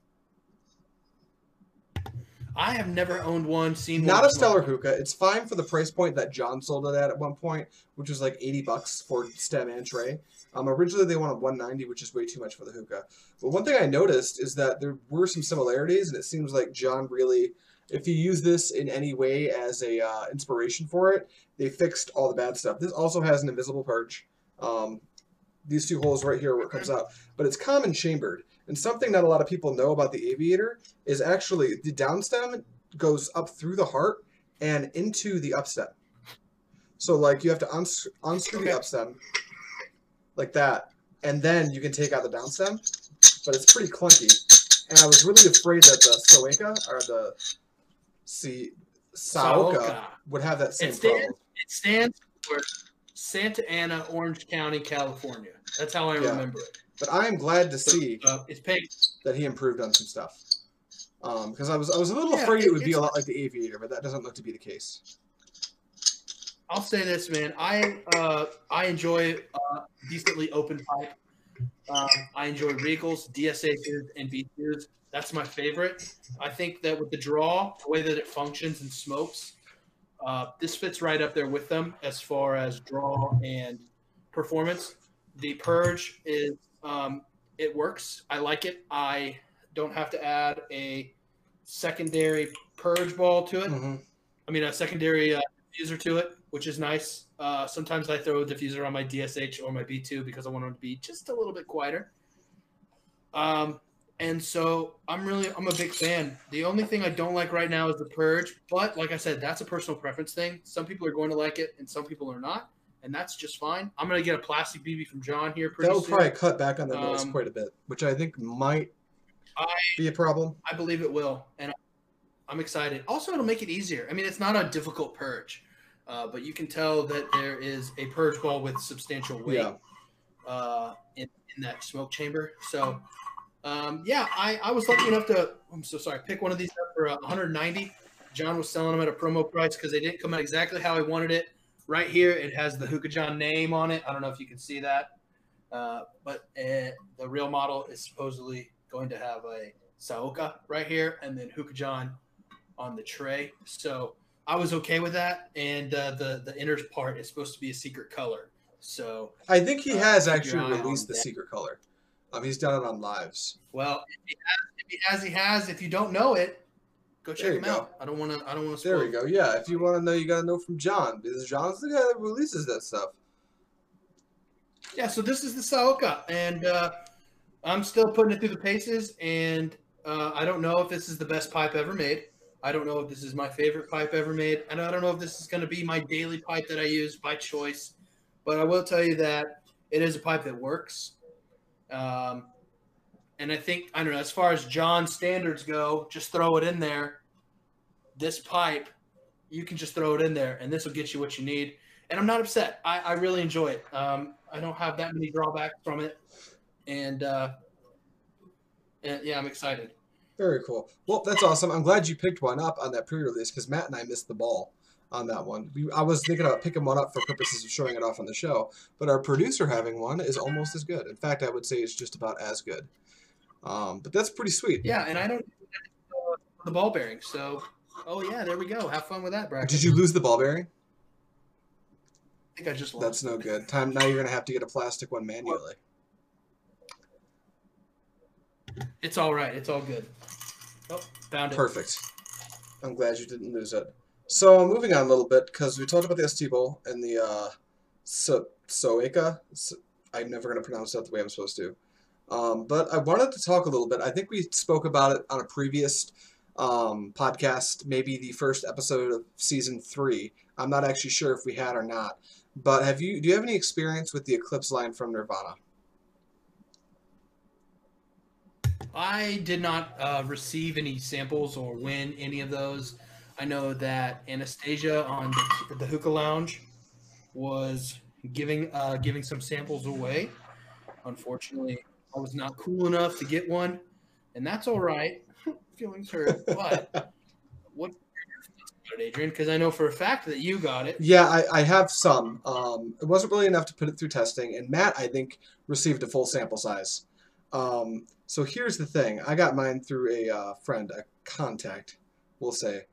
I have never owned one, seen Not one. a stellar hookah. It's fine for the price point that John sold it at one point, which was like $80 for stem and tray. Originally they wanted $190, which is way too much for the hookah. But one thing I noticed is that there were some similarities, and it seems like John really, if you use this in any way as a inspiration for it, they fixed all the bad stuff. This also has an invisible purge. These two holes right here where it comes out, but it's common chambered. And something that a lot of people know about the Aviator is actually the downstem goes up through the heart and into the upstem. So like you have to unscrew the upstem like that, and then you can take out the downstem, but it's pretty clunky. And I was really afraid that the Soeka or the Saoka would have that same problem. It stands for Santa Ana, Orange County, California. That's how I remember it. But I am glad to see it's paid. that he improved on some stuff. Because I was a little afraid it would be a lot like the Aviator, but that doesn't look to be the case. I'll say this, man. I enjoy decently open pipe. I enjoy Regals, DSHs, and B2s. That's my favorite. I think that with the draw, the way that it functions and smokes, this fits right up there with them as far as draw and performance. The purge is it works. I like it. I don't have to add a secondary purge ball to it. Mm-hmm. I mean, a secondary diffuser to it, which is nice. Sometimes I throw a diffuser on my DSH or my B2 because I want them to be just a little bit quieter. And so I'm a big fan. The only thing I don't like right now is the purge, but like I said, that's a personal preference thing. Some people are going to like it and some people are not, and that's just fine. I'm going to get a plastic BB from John here pretty soon. That will probably cut back on the noise quite a bit, which I think might be a problem. I believe it will, and I'm excited. Also, it'll make it easier. I mean, it's not a difficult purge, but you can tell that there is a purge ball with substantial weight in that smoke chamber. So, I was lucky enough to, pick one of these up for $190. John was selling them at a promo price because they didn't come out exactly how I wanted it. Right here, it has the Hookah John name on it. I don't know if you can see that, but the real model is supposedly going to have a Saoka right here and then Hookah John on the tray. So I was okay with that, and the inner part is supposed to be a secret color. So I think he has actually released the secret color. He's done it on lives. Well, if he has. If you don't know it, go check him out. I don't want to. There we go. Yeah, if you want to know, you got to know from John, because John's the guy that releases that stuff. Yeah. So this is the Saoka, and I'm still putting it through the paces, and I don't know if this is the best pipe ever made. I don't know if this is my favorite pipe ever made, and I don't know if this is going to be my daily pipe that I use by choice. But I will tell you that it is a pipe that works. And I think, I don't know, as far as John standards go, just throw it in there. This pipe, you can just throw it in there, and this will get you what you need. And I'm not upset. I really enjoy it. I don't have that many drawbacks from it. And yeah, I'm excited. Very cool. Well, that's awesome. I'm glad you picked one up on that pre-release, because Matt and I missed the ball on that one. I was thinking about picking one up for purposes of showing it off on the show, but our producer having one is almost as good. In fact, I would say it's just about as good. But that's pretty sweet. Yeah, and I don't the ball bearing. So, oh yeah, there we go. Have fun with that, Bracken. Did you lose the ball bearing? I think I just lost. That's no good. Now you're gonna have to get a plastic one manually. It's all right. It's all good. Oh, found it. Perfect. I'm glad you didn't lose it. So moving on a little bit, because we talked about the ST Bowl and the Soeka. I'm never going to pronounce that the way I'm supposed to. But I wanted to talk a little bit. I think we spoke about it on a previous podcast, maybe the first episode of season 3. I'm not actually sure if we had or not. But do you have any experience with the Eclipse line from Nirvana? I did not receive any samples or win any of those. I know that Anastasia on the Hookah Lounge was giving some samples away. Unfortunately, I was not cool enough to get one, and that's all right. Feelings hurt, but what about it, Adrian? Because I know for a fact that you got it. Yeah, I have some. It wasn't really enough to put it through testing, and Matt, I think, received a full sample size. So here's the thing. I got mine through a friend, a contact, we'll say.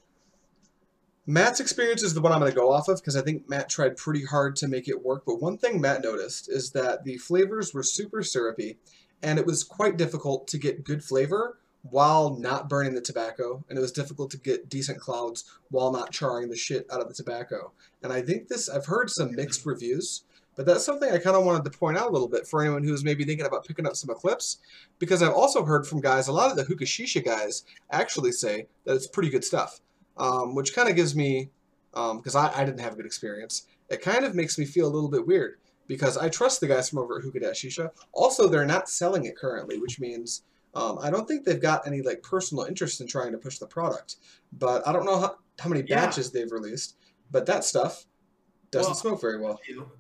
Matt's experience is the one I'm going to go off of because I think Matt tried pretty hard to make it work. But one thing Matt noticed is that the flavors were super syrupy, and it was quite difficult to get good flavor while not burning the tobacco, and it was difficult to get decent clouds while not charring the shit out of the tobacco. And I think I've heard some mixed reviews, but that's something I kind of wanted to point out a little bit for anyone who's maybe thinking about picking up some Eclipse, because I've also heard from guys, a lot of the Hookah Shisha guys actually say that it's pretty good stuff. Which kind of gives me, because I didn't have a good experience, it kind of makes me feel a little bit weird because I trust the guys from over at Hookah Shisha. Also, they're not selling it currently, which means I don't think they've got any like personal interest in trying to push the product. But I don't know how many batches they've released, but that stuff doesn't smoke very well.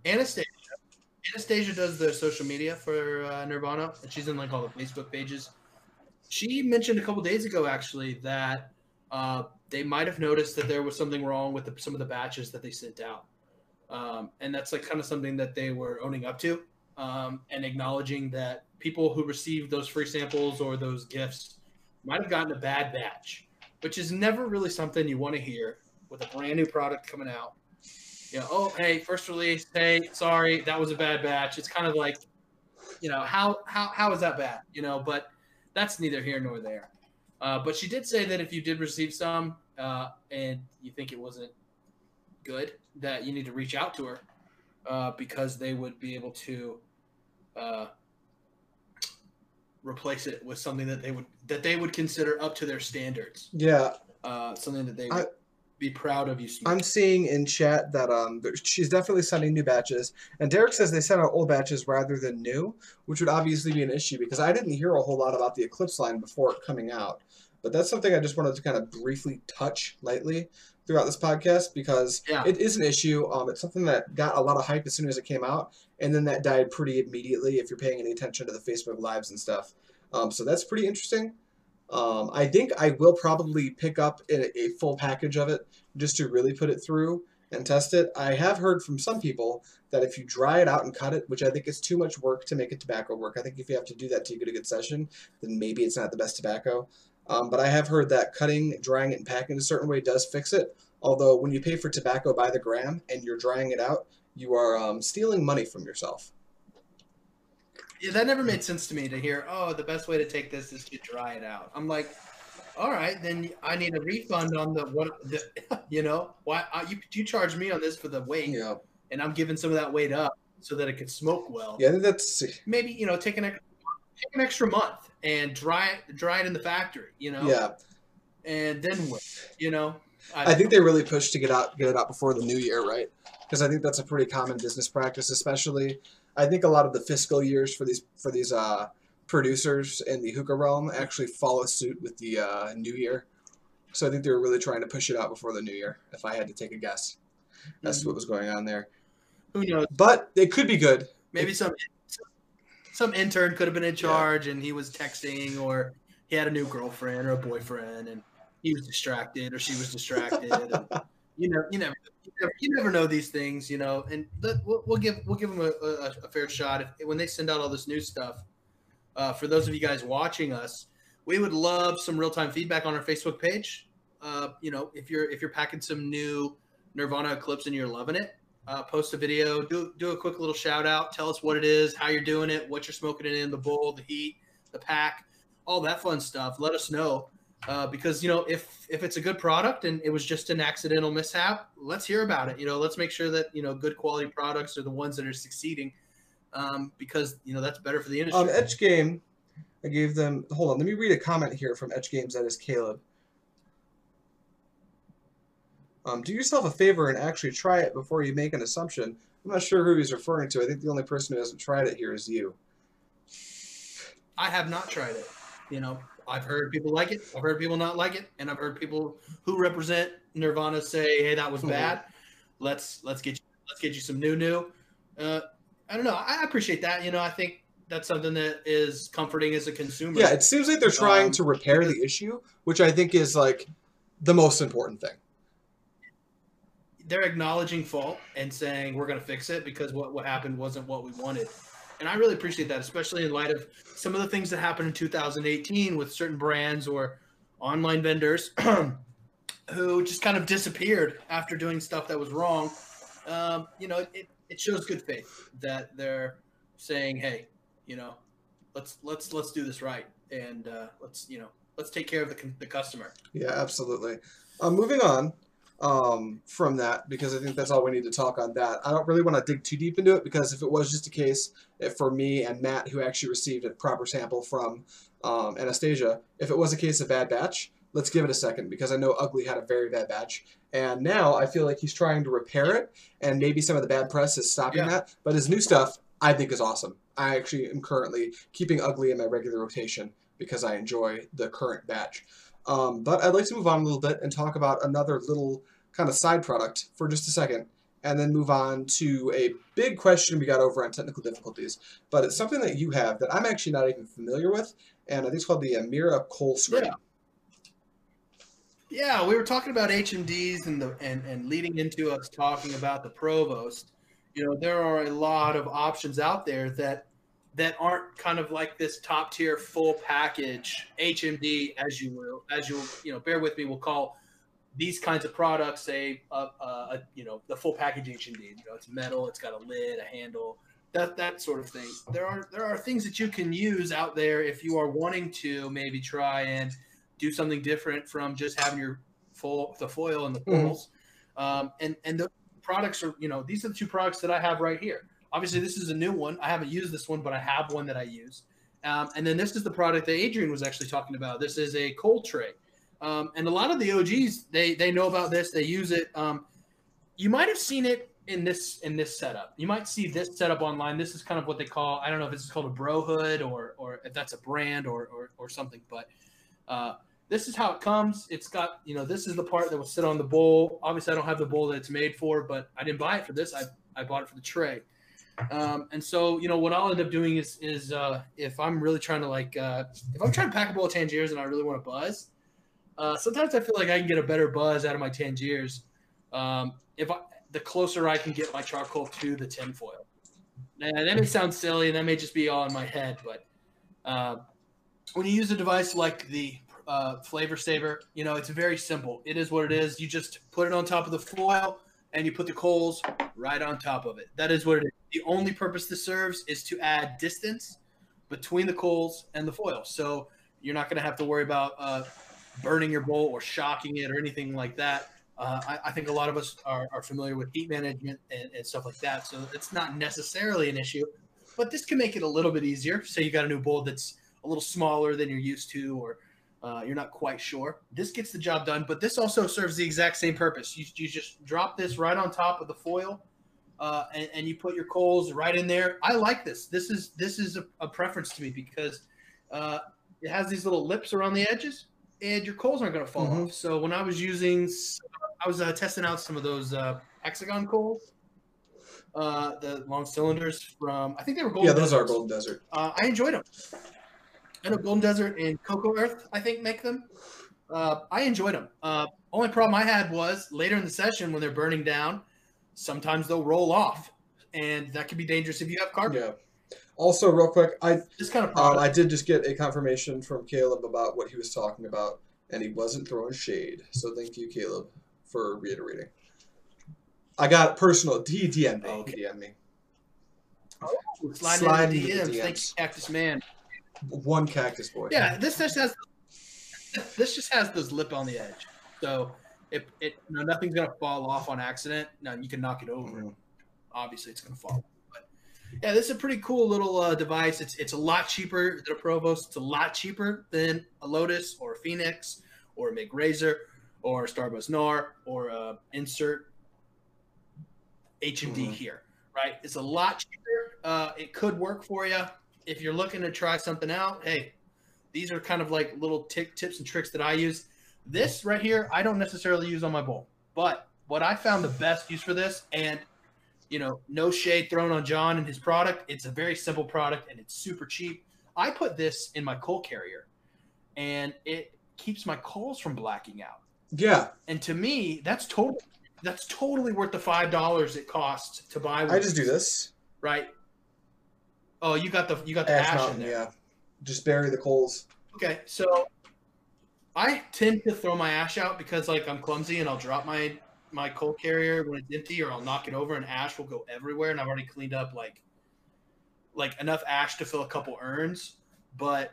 Anastasia does the social media for Nirvana, and she's in like all the Facebook pages. She mentioned a couple days ago actually that they might have noticed that there was something wrong with some of the batches that they sent out. And that's like kind of something that they were owning up to and acknowledging that people who received those free samples or those gifts might have gotten a bad batch, which is never really something you want to hear with a brand new product coming out. You know, oh, hey, first release, hey, sorry, that was a bad batch. It's kind of like, you know, how is that bad? You know, but that's neither here nor there. But she did say that if you did receive some and you think it wasn't good, that you need to reach out to her because they would be able to replace it with something that they would consider up to their standards. Yeah, something that they would be proud of you smoking. I'm seeing in chat that she's definitely sending new batches, and Derek says they sent out old batches rather than new, which would obviously be an issue because I didn't hear a whole lot about the Eclipse line before it coming out. But that's something I just wanted to kind of briefly touch lightly throughout this podcast because it is an issue. It's something that got a lot of hype as soon as it came out, and then that died pretty immediately if you're paying any attention to the Facebook Lives and stuff. So that's pretty interesting. I think I will probably pick up a full package of it just to really put it through and test it. I have heard from some people that if you dry it out and cut it, which I think is too much work to make it tobacco work, I think if you have to do that to get a good session, then maybe it's not the best tobacco. But I have heard that cutting, drying it, and packing a certain way does fix it. Although when you pay for tobacco by the gram and you're drying it out, you are stealing money from yourself. Yeah, that never made sense to me to hear, oh, the best way to take this is to dry it out. I'm like, all right, then I need a refund on you know, why you charge me on this for the weight, and I'm giving some of that weight up so that it could smoke well. Yeah, that's maybe, you know, take an extra month and dry it in the factory, you know. Yeah. And then what, you know? I think they really pushed to get it out before the new year, right? Because I think that's a pretty common business practice, especially. I think a lot of the fiscal years for these producers in the hookah realm actually follow suit with the new year. So I think they were really trying to push it out before the new year, if I had to take a guess. That's what was going on there. Who knows? But it could be good. Maybe some intern could have been in charge and he was texting, or he had a new girlfriend or a boyfriend and he was distracted or she was distracted. And, you never know these things, you know. And we'll give them a fair shot when they send out all this new stuff. For those of you guys watching us, we would love some real-time feedback on our Facebook page. You know, if you're packing some new Nirvana Eclipse and you're loving it, post a video, do a quick little shout out, tell us what it is, how you're doing it, what you're smoking it in, the bowl, the heat, the pack, all that fun stuff. Let us know. Because, you know, if it's a good product and it was just an accidental mishap, let's hear about it. You know, let's make sure that, you know, good quality products are the ones that are succeeding, because, you know, that's better for the industry. Etch Game, I gave them, hold on, let me read a comment here from Etch Games, that is Caleb. Do yourself a favor and actually try it before you make an assumption. I'm not sure who he's referring to. I think the only person who hasn't tried it here is you. I have not tried it. I've heard people like it. I've heard people not like it, and I've heard people who represent Nirvana say, "Hey, that was bad. Let's get you some new." I don't know. I appreciate that. I think that's something that is comforting as a consumer. Yeah, it seems like they're trying to repair the issue, which I think is like the most important thing. They're acknowledging fault and saying we're going to fix it because what happened wasn't what we wanted. And I really appreciate that, especially in light of some of the things that happened in 2018 with certain brands or online vendors who just kind of disappeared after doing stuff that was wrong. It shows good faith that they're saying, hey, let's do this right. And let's take care of the customer. Yeah, absolutely. Moving on from that, because I think that's all we need to talk on that. I don't really want to dig too deep into it, because if it was just a case for me and Matt, who actually received a proper sample from Anastasia, if it was a case of bad batch, let's give it a second, because I know Ugly had a very bad batch. And now I feel like he's trying to repair it, and maybe some of the bad press is stopping that. But his new stuff, I think, is awesome. I actually am currently keeping Ugly in my regular rotation because I enjoy the current batch. But I'd like to move on a little bit and talk about another little kind of side product for just a second, and then move on to a big question we got over on technical difficulties. But it's something that you have that I'm actually not even familiar with, and I think it's called the Amira Cold Screen. Yeah, we were talking about HMDs and leading into us talking about the Provost. There are a lot of options out there that aren't kind of like this top tier full package HMD, as you bear with me, we'll call these kinds of products the full package HMD. It's metal, it's got a lid, a handle, that sort of thing. There are things that you can use out there if you are wanting to maybe try and do something different from just having the foil and the poles. And the products are, these are the two products that I have right here. Obviously, this is a new one. I haven't used this one, but I have one that I use. And then this is the product that Adrian was actually talking about. This is a cold tray. And a lot of the OGs, they know about this. They use it. You might have seen it in this setup. You might see this setup online. This is kind of what they call, I don't know if this is called a bro hood or if that's a brand or something, but this is how it comes. It's got, this is the part that will sit on the bowl. Obviously, I don't have the bowl that it's made for, but I didn't buy it for this. I bought it for the tray. And so, what I'll end up doing is if I'm really trying to if I'm trying to pack a bowl of Tangiers and I really want to buzz, sometimes I feel like I can get a better buzz out of my Tangiers the closer I can get my charcoal to the tinfoil. And that may sound silly, and that may just be all in my head, but when you use a device like the Flavor Saver, it's very simple. It is what it is. You just put it on top of the foil, and you put the coals right on top of it. That is what it is. The only purpose this serves is to add distance between the coals and the foil. So you're not going to have to worry about burning your bowl or shocking it or anything like that. I think a lot of us are familiar with heat management and stuff like that. So it's not necessarily an issue, but this can make it a little bit easier. Say you got a new bowl that's a little smaller than you're used to, or you're not quite sure. This gets the job done, but this also serves the exact same purpose. You just drop this right on top of the foil, and you put your coals right in there. I like this. This is a preference to me because it has these little lips around the edges, and your coals aren't going to fall off. So when I was testing out some of those hexagon coals, the long cylinders from, I think they were Golden Desert. Yeah, those are Golden Desert. I enjoyed them. I know Golden Desert and Cocoa Earth, I think, make them. I enjoyed them. Only problem I had was later in the session when they're burning down, sometimes they'll roll off, and that can be dangerous if you have carpet. Yeah. Also, real quick, I did just get a confirmation from Caleb about what he was talking about, and he wasn't throwing shade. So thank you, Caleb, for reiterating. I got personal. He DM'd me. Okay. He DM'd me. Oh, slide into the DMs. Thank you, Cactus Man. One Cactus Boy. Yeah, this just has those lip on the edge, so nothing's gonna fall off on accident. Now you can knock it over. Obviously, it's gonna fall. But yeah, this is a pretty cool little device. It's a lot cheaper than a Provost. It's a lot cheaper than a Lotus or a Phoenix or a Mig Razor or a Starburst NAR or a Insert HMD here. Right? It's a lot cheaper. It could work for you. If you're looking to try something out, hey, these are kind of like little tips and tricks that I use. This right here, I don't necessarily use on my bowl, but what I found the best use for this, and no shade thrown on John and his product. It's a very simple product and it's super cheap. I put this in my coal carrier, and it keeps my coals from blacking out. Yeah. And to me, that's totally worth the $5 it costs to buy one. I just do this. Right. Oh, you got the Ash ash Mountain, in there. yeah. Just bury the coals. Okay, so I tend to throw my ash out because I'm clumsy and I'll drop my coal carrier when it's empty, or I'll knock it over and ash will go everywhere, and I've already cleaned up like enough ash to fill a couple urns. But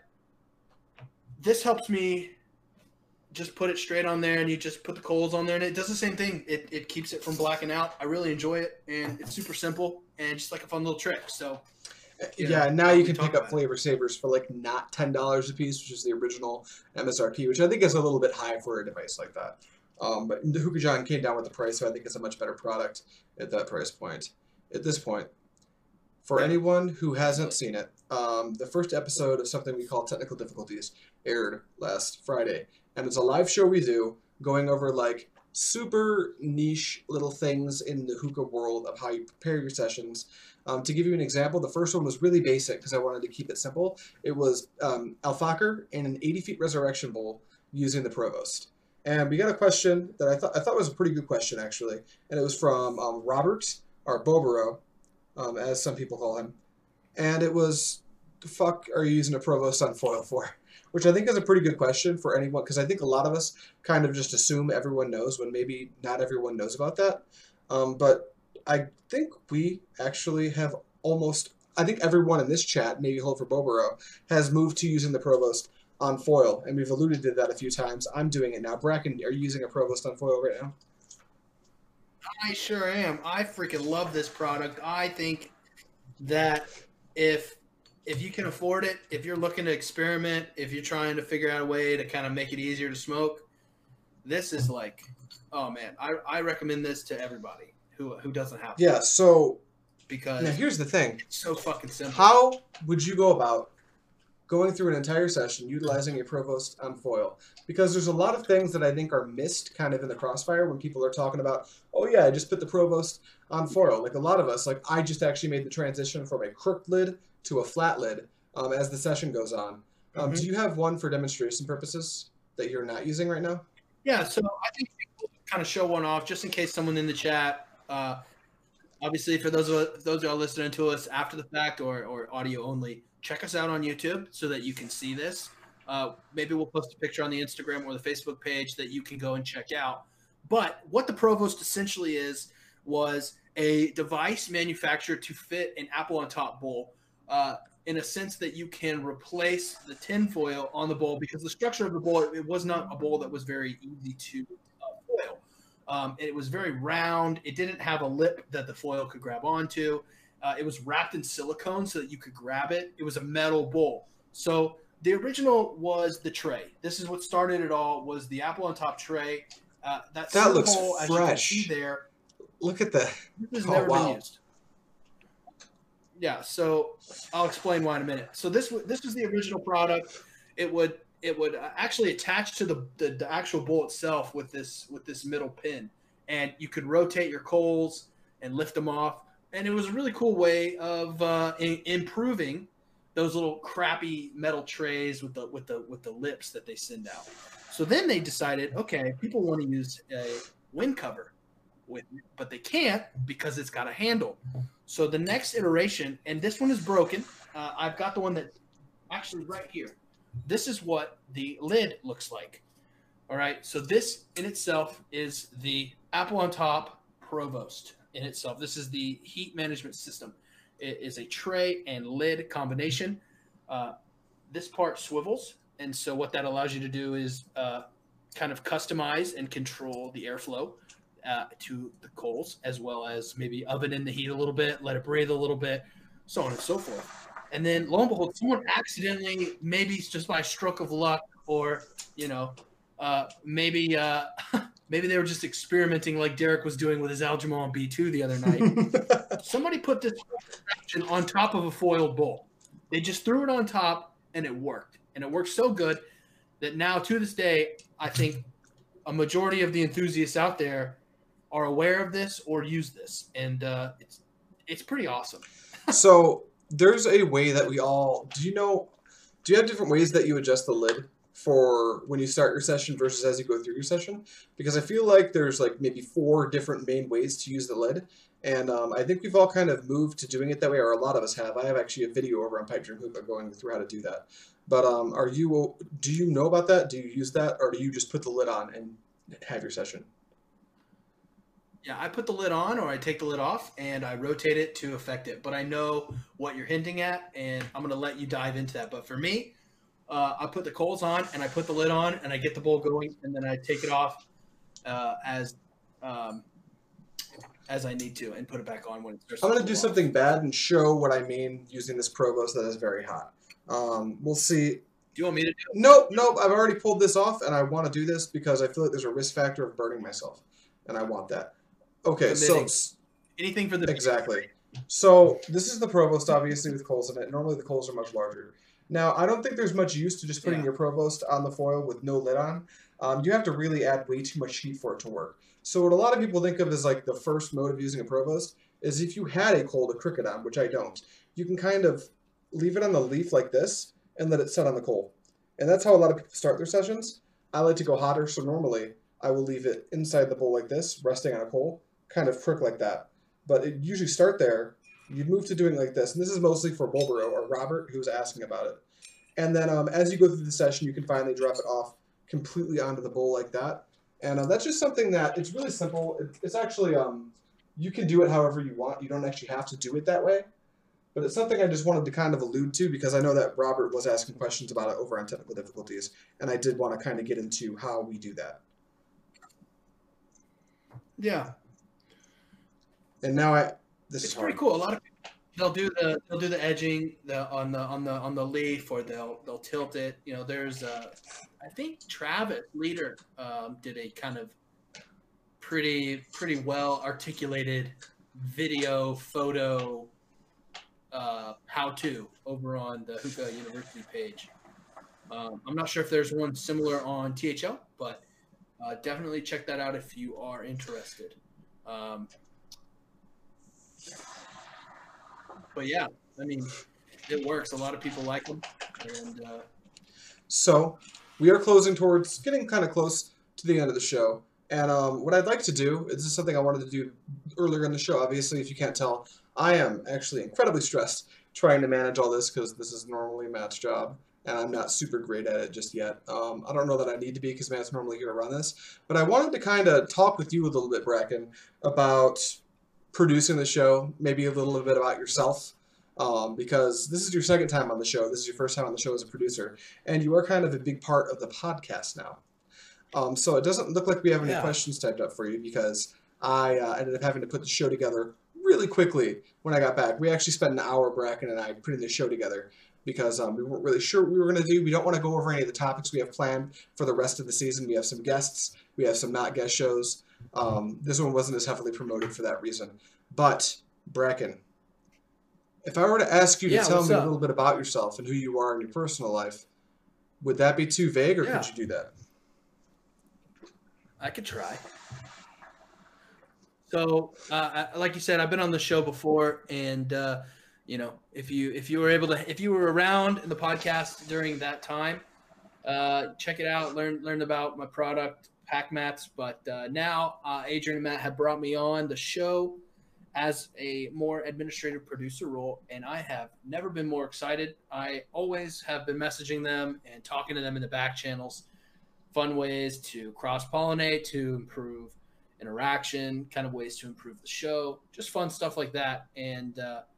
this helps me just put it straight on there, and you just put the coals on there, and it does the same thing. It keeps it from blacking out. I really enjoy it, and it's super simple and just like a fun little trick. So now you can pick up Flavor Savers for not $10 a piece, which is the original MSRP, which I think is a little bit high for a device like that. But Hookah John came down with the price, so I think it's a much better product at that price point. At this point, for anyone who hasn't seen it, the first episode of something we call Technical Difficulties aired last Friday. And it's a live show we do going over super niche little things in the hookah world of how you prepare your sessions. To give you an example, the first one was really basic because I wanted to keep it simple. It was Alfacher in an 80 feet resurrection bowl using the Provost. And we got a question that I thought was a pretty good question, actually. And it was from Robert, or Bobero, as some people call him. And it was, the fuck are you using a Provost on foil for? Which I think is a pretty good question for anyone, because I think a lot of us kind of just assume everyone knows when maybe not everyone knows about that. But I think we actually have I think everyone in this chat, maybe hold for Bobero, has moved to using the Provost on foil, and we've alluded to that a few times. I'm doing it now. Bracken, are you using a Provost on foil right now? I sure am. I freaking love this product. I think that if you can afford it, if you're looking to experiment, if you're trying to figure out a way to kind of make it easier to smoke, this is oh man, I recommend this to everybody who doesn't have to. Yeah, so because now here's the thing. It's so fucking simple. How would you go about going through an entire session utilizing a Provost on foil? Because there's a lot of things that I think are missed kind of in the crossfire when people are talking about, oh yeah, I just put the Provost on foil. A lot of us, I just actually made the transition from a crooked lid to a flat lid as the session goes on. Do you have one for demonstration purposes that you're not using right now? Yeah, so I think we'll kind of show one off just in case someone in the chat, obviously for those of y'all listening to us after the fact or audio only, check us out on YouTube so that you can see this. Maybe we'll post a picture on the Instagram or the Facebook page that you can go and check out. But what the Provost essentially was a device manufactured to fit an apple on top bowl, in a sense that you can replace the tin foil on the bowl, because the structure of the bowl, it was not a bowl that was very easy to foil. It was very round. It didn't have a lip that the foil could grab onto. It was wrapped in silicone so that you could grab it. It was a metal bowl. So the original was the tray. This is what started it all, was the apple on top tray. That looks bowl, fresh. as you can see there. Look at that. This has never been used. Yeah, so I'll explain why in a minute. So this was the original product. It would actually attach to the actual bowl itself with this middle pin, and you could rotate your coals and lift them off. And it was a really cool way of improving those little crappy metal trays with the lips that they send out. So then they decided, okay, people want to use a wind cover with it, but they can't because it's got a handle. So the next iteration, and this one is broken. I've got the one that actually right here. This is what the lid looks like. All right. So this in itself is the apple on top Provost in itself. This is the heat management system. It is a tray and lid combination. This part swivels. And so what that allows you to do is kind of customize and control the airflow to the coals, as well as maybe oven in the heat a little bit, let it breathe a little bit, so on and so forth. And then lo and behold, someone accidentally, maybe just by stroke of luck, or maybe they were just experimenting like Derek was doing with his Algernon B2 the other night. Somebody put this on top of a foiled bowl. They just threw it on top and it worked. And it works so good that now to this day, I think a majority of the enthusiasts out there are aware of this or use this. And it's pretty awesome. So there's a way that do you have different ways that you adjust the lid for when you start your session versus as you go through your session? Because I feel like there's like maybe 4 different main ways to use the lid. And I think we've all kind of moved to doing it that way, or a lot of us have. I have actually a video over on Pipe Dream Hoop going through how to do that. But do you know about that? Do you use that? Or do you just put the lid on and have your session? Yeah, I put the lid on or I take the lid off and I rotate it to affect it. But I know what you're hinting at, and I'm going to let you dive into that. But for me, I put the coals on and I put the lid on and I get the bowl going, and then I take it off as I need to and put it back on when it starts. I'm going to do something bad and show what I mean using this Provost that is very hot. We'll see. Do you want me to do it? Nope. I've already pulled this off, and I want to do this because I feel like there's a risk factor of burning myself, and I want that. Okay, so anything for the exactly. So this is the Provost, obviously, with coals in it. Normally the coals are much larger. Now, I don't think there's much use to just putting your Provost on the foil with no lid on. You have to really add way too much heat for it to work. So what a lot of people think of as like the first mode of using a Provost is if you had a coal to cricket on, which I don't, you can kind of leave it on the leaf like this and let it set on the coal. And that's how a lot of people start their sessions. I like to go hotter, so normally I will leave it inside the bowl like this, resting on a coal, kind of prick like that. But it usually start there. You'd move to doing like this. And this is mostly for Bulbaro or Robert, who's asking about it. And then as you go through the session, you can finally drop it off completely onto the bowl like that. And that's just something that, it's really simple. It's actually, you can do it however you want. You don't actually have to do it that way. But it's something I just wanted to kind of allude to because I know that Robert was asking questions about it over on Technical Difficulties. And I did want to kind of get into how we do that. Yeah. And now this is pretty cool. A lot of people they'll do the edging on the leaf, or they'll tilt it. You know, there's I think Travis Leader did a kind of pretty well articulated video photo how to over on the Hookah University page. I'm not sure if there's one similar on THL, but definitely check that out if you are interested. But yeah, I mean, it works. A lot of people like them. And so we are getting kind of close to the end of the show. And what I'd like to do, this is something I wanted to do earlier in the show. Obviously, if you can't tell, I am actually incredibly stressed trying to manage all this because this is normally Matt's job. And I'm not super great at it just yet. I don't know that I need to be because Matt's normally here to run this. But I wanted to kind of talk with you a little bit, Bracken, about producing the show, maybe a little bit about yourself, because this is your second time on the show. This is your first time on the show as a producer. And you are kind of a big part of the podcast now. So it doesn't look like we have any questions typed up for you because I ended up having to put the show together really quickly when I got back. We actually spent an hour, Bracken and I, putting the show together because we weren't really sure what we were going to do. We don't want to go over any of the topics we have planned for the rest of the season. We have some guests. We have some not guest shows. This one wasn't as heavily promoted for that reason. But, Bracken, if I were to ask you to tell me a little bit about yourself and who you are in your personal life, would that be too vague or could you do that? I could try. So, like you said, I've been on the show before, and you know, if you were around in the podcast during that time, check it out, learn about my product, Pack Mats. But now, Adrian and Matt have brought me on the show as a more administrative producer role, and I have never been more excited. I always have been messaging them and talking to them in the back channels, fun ways to cross-pollinate, to improve interaction, kind of ways to improve the show, just fun stuff like that. And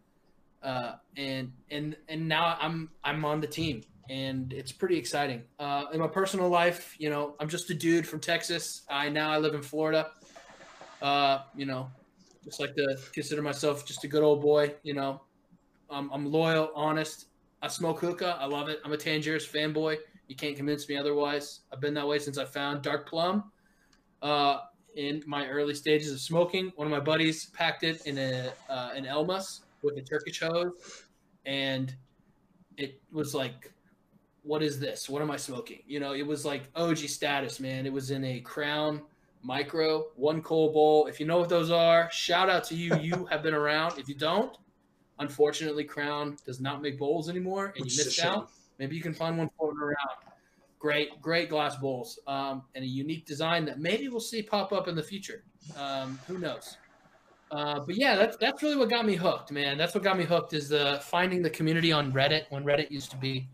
now I'm on the team, and it's pretty exciting. In my personal life, you know, I'm just a dude from Texas. I live in Florida. You know, just like to consider myself just a good old boy. You know, I'm loyal, honest. I smoke hookah. I love it. I'm a Tangiers fanboy. You can't convince me otherwise. I've been that way since I found Dark Plum. In my early stages of smoking, one of my buddies packed it in an Elmas with a Turkish hose, and it was like what is this? What am I smoking? You know, it was like OG status, man. It was in a Crown Micro, one coal bowl. If you know what those are, shout out to you. You have been around. If you don't, unfortunately, Crown does not make bowls anymore, and Which you is a missed shame. out. Maybe you can find one floating around. Great glass bowls, and a unique design that maybe we'll see pop up in the future. Who knows? But yeah, that's really what got me hooked, man. That's what got me hooked is finding the community on Reddit when Reddit used to be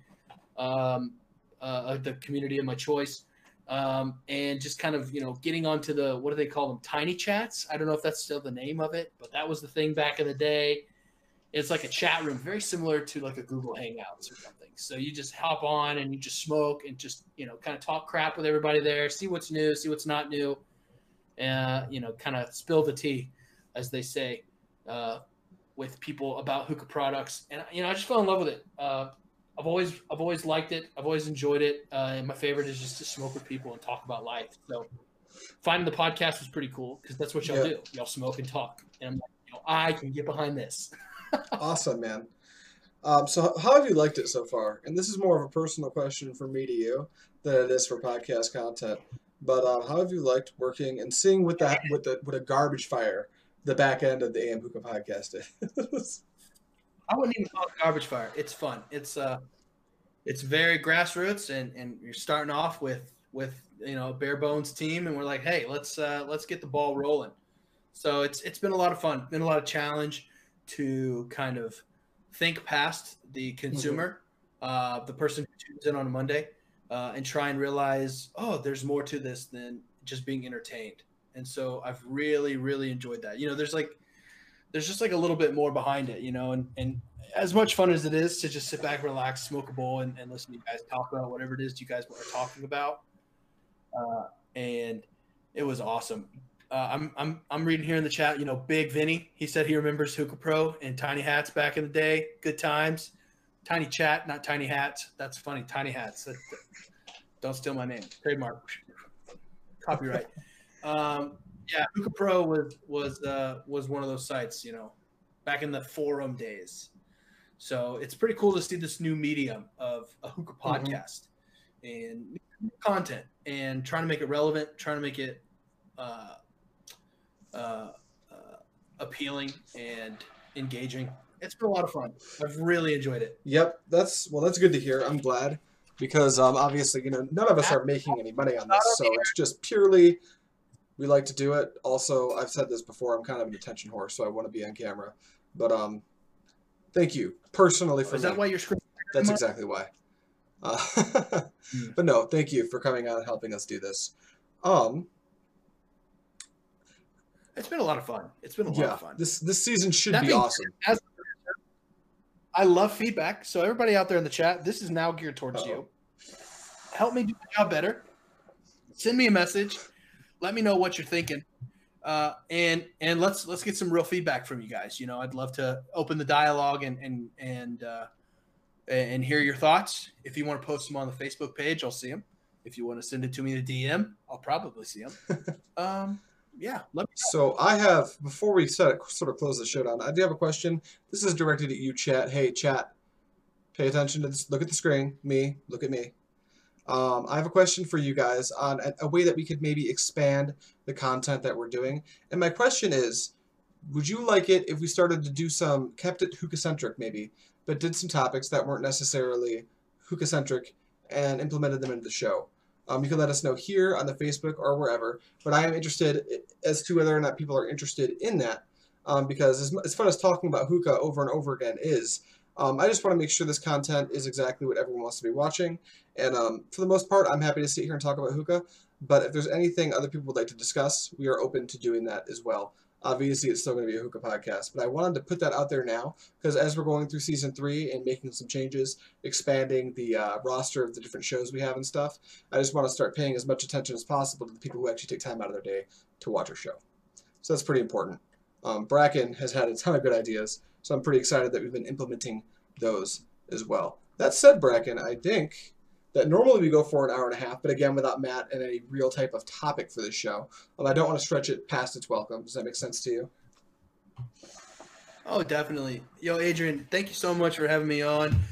the community of my choice, and just kind of getting onto the, what do they call them, tiny chats. I don't know if that's still the name of it, but that was the thing back in the day. It's like a chat room, very similar to like a Google Hangouts or something. So you just hop on and you just smoke and just kind of talk crap with everybody there, see what's new, see what's not new, kind of spill the tea, as they say, with people about hookah products. And I just fell in love with it. I've always liked it. I've always enjoyed it. And my favorite is just to smoke with people and talk about life. So finding the podcast was pretty cool because that's what y'all do. Y'all smoke and talk. And I'm like, I can get behind this. Awesome, man. So how have you liked it so far? And this is more of a personal question from me to you than it is for podcast content. But how have you liked working and seeing what a garbage fire the back end of the AM Hookah podcast is? I wouldn't even call it garbage fire. It's fun. It's very grassroots, and you're starting off with a bare bones team, and we're like, hey, let's get the ball rolling. So it's been a lot of fun. Been a lot of challenge to kind of think past the consumer, the person who tunes in on a Monday, and try and realize, there's more to this than just being entertained. And so I've really, really enjoyed that. There's just like a little bit more behind it, and as much fun as it is to just sit back, relax, smoke a bowl, and listen to you guys talk about whatever it is you guys are talking about. And it was awesome. I'm reading here in the chat, Big Vinny, he said he remembers Hookah Pro and Tiny Hats back in the day. Good times. Tiny Chat, not Tiny Hats. That's funny. Tiny Hats. Don't steal my name. Trademark. Copyright. Yeah, Hookah Pro was one of those sites, back in the forum days. So it's pretty cool to see this new medium of a hookah podcast and content and trying to make it relevant, trying to make it appealing and engaging. It's been a lot of fun. I've really enjoyed it. Yep, that's good to hear. I'm glad because obviously none of us are making any money on this, so it's just purely we like to do it. Also, I've said this before, I'm kind of an attention whore, so I want to be on camera. But thank you personally for. Is that why you're screwing? That's exactly why. But no, thank you for coming on and helping us do this. It's been a lot of fun. It's been a lot of fun. This season should be awesome. I love feedback. So everybody out there in the chat, this is now geared towards you. Help me do the job better. Send me a message. Let me know what you're thinking. And let's get some real feedback from you guys. I'd love to open the dialogue and hear your thoughts. If you want to post them on the Facebook page, I'll see them. If you want to send it to me in a DM, I'll probably see them. Yeah. Let me know. So I have, before we sort of close the show down, I do have a question. This is directed at you, chat. Hey, chat, pay attention to this. Look at the screen. Look at me. I have a question for you guys on a way that we could maybe expand the content that we're doing. And my question is, would you like it if we started to do kept it hookah-centric maybe, but did some topics that weren't necessarily hookah-centric and implemented them into the show? You can let us know here on the Facebook or wherever, but I am interested as to whether or not people are interested in that, because as fun as talking about hookah over and over again is, I just want to make sure this content is exactly what everyone wants to be watching, and for the most part, I'm happy to sit here and talk about hookah, but if there's anything other people would like to discuss, we are open to doing that as well. Obviously, it's still going to be a hookah podcast, but I wanted to put that out there now because as we're going through season 3 and making some changes, expanding the roster of the different shows we have and stuff, I just want to start paying as much attention as possible to the people who actually take time out of their day to watch our show. So that's pretty important. Bracken has had a ton of good ideas, so I'm pretty excited that we've been implementing those as well. That said, Bracken, I think that normally we go for an hour and a half, but again, without Matt and any real type of topic for this show. I don't want to stretch it past its welcome. Does that make sense to you? Oh, definitely. Yo, Adrian, thank you so much for having me on.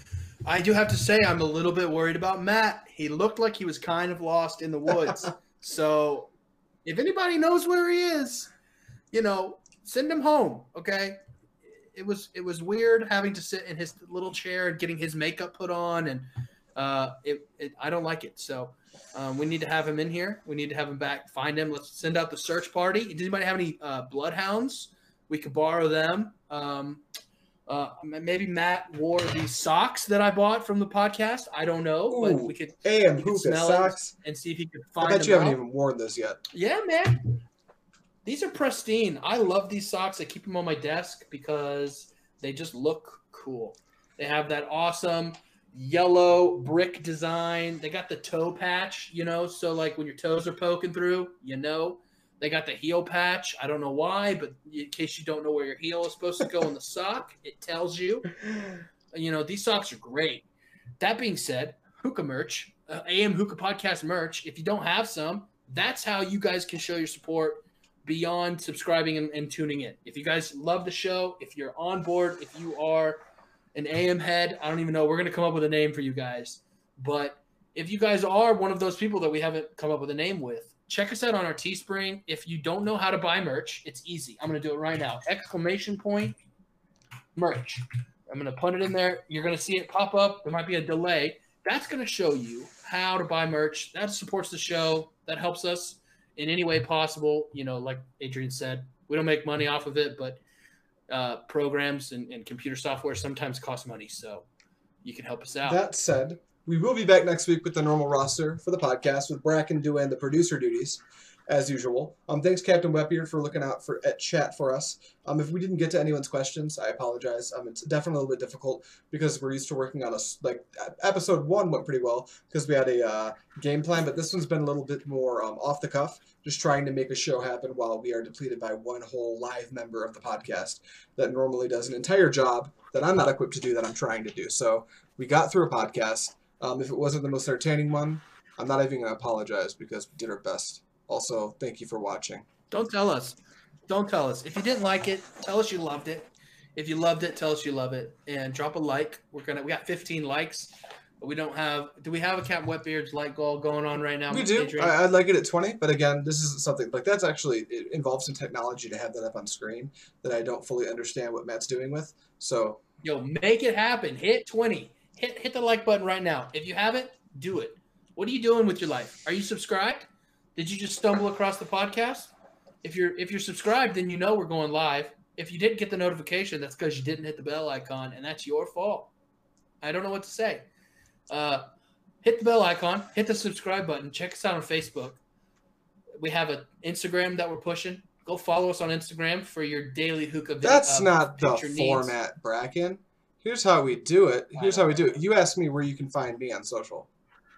I do have to say I'm a little bit worried about Matt. He looked like he was kind of lost in the woods. So if anybody knows where he is, send him home, okay? It was weird having to sit in his little chair and getting his makeup put on, and I don't like it. So we need to have him in here. We need to have him back. Find him. Let's send out the search party. Does anybody have any bloodhounds? We could borrow them. Maybe Matt wore these socks that I bought from the podcast. I don't know, but we could smell socks and see if he could find. I bet you haven't even worn those yet. Yeah, man. These are pristine. I love these socks. I keep them on my desk because they just look cool. They have that awesome yellow brick design. They got the toe patch, so like when your toes are poking through, They got the heel patch. I don't know why, but in case you don't know where your heel is supposed to go in the sock, it tells you. These socks are great. That being said, hookah merch, AM Hookah Podcast merch, if you don't have some, that's how you guys can show your support beyond subscribing and tuning in. If you guys love the show, if you're on board, if you are an AM head, I don't even know. We're going to come up with a name for you guys. But if you guys are one of those people that we haven't come up with a name with, check us out on our Teespring. If you don't know how to buy merch, it's easy. I'm going to do it right now. ! Merch. I'm going to put it in there. You're going to see it pop up. There might be a delay. That's going to show you how to buy merch. That supports the show. That helps us in any way possible. Like Adrian said, we don't make money off of it, but programs and computer software sometimes cost money. So you can help us out. That said, we will be back next week with the normal roster for the podcast with Bracken doing the producer duties, as usual. Thanks, Captain Wetbeard, for looking out at chat for us. If we didn't get to anyone's questions, I apologize. It's definitely a little bit difficult because we're used to working on episode 1 went pretty well because we had a game plan, but this one's been a little bit more off the cuff, just trying to make a show happen while we are depleted by one whole live member of the podcast that normally does an entire job that I'm not equipped to do that I'm trying to do. So we got through a podcast. If it wasn't the most entertaining one, I'm not even going to apologize because we did our best. Also, thank you for watching. Don't tell us. If you didn't like it, tell us you loved it. If you loved it, tell us you love it. And drop a like. We got 15 likes. But do we have a Captain Wetbeard's like goal going on right now? We do. I'd like it at 20. But again, this is something that's actually, it involves some technology to have that up on screen that I don't fully understand what Matt's doing with. So, make it happen. Hit 20. Hit the like button right now. If you haven't, do it. What are you doing with your life? Are you subscribed? Did you just stumble across the podcast? If you're subscribed, then we're going live. If you didn't get the notification, that's because you didn't hit the bell icon, and that's your fault. I don't know what to say. Hit the bell icon. Hit the subscribe button. Check us out on Facebook. We have an Instagram that we're pushing. Go follow us on Instagram for your daily hookah. That's not the format, Bracken. Here's how we do it. You ask me where you can find me on social.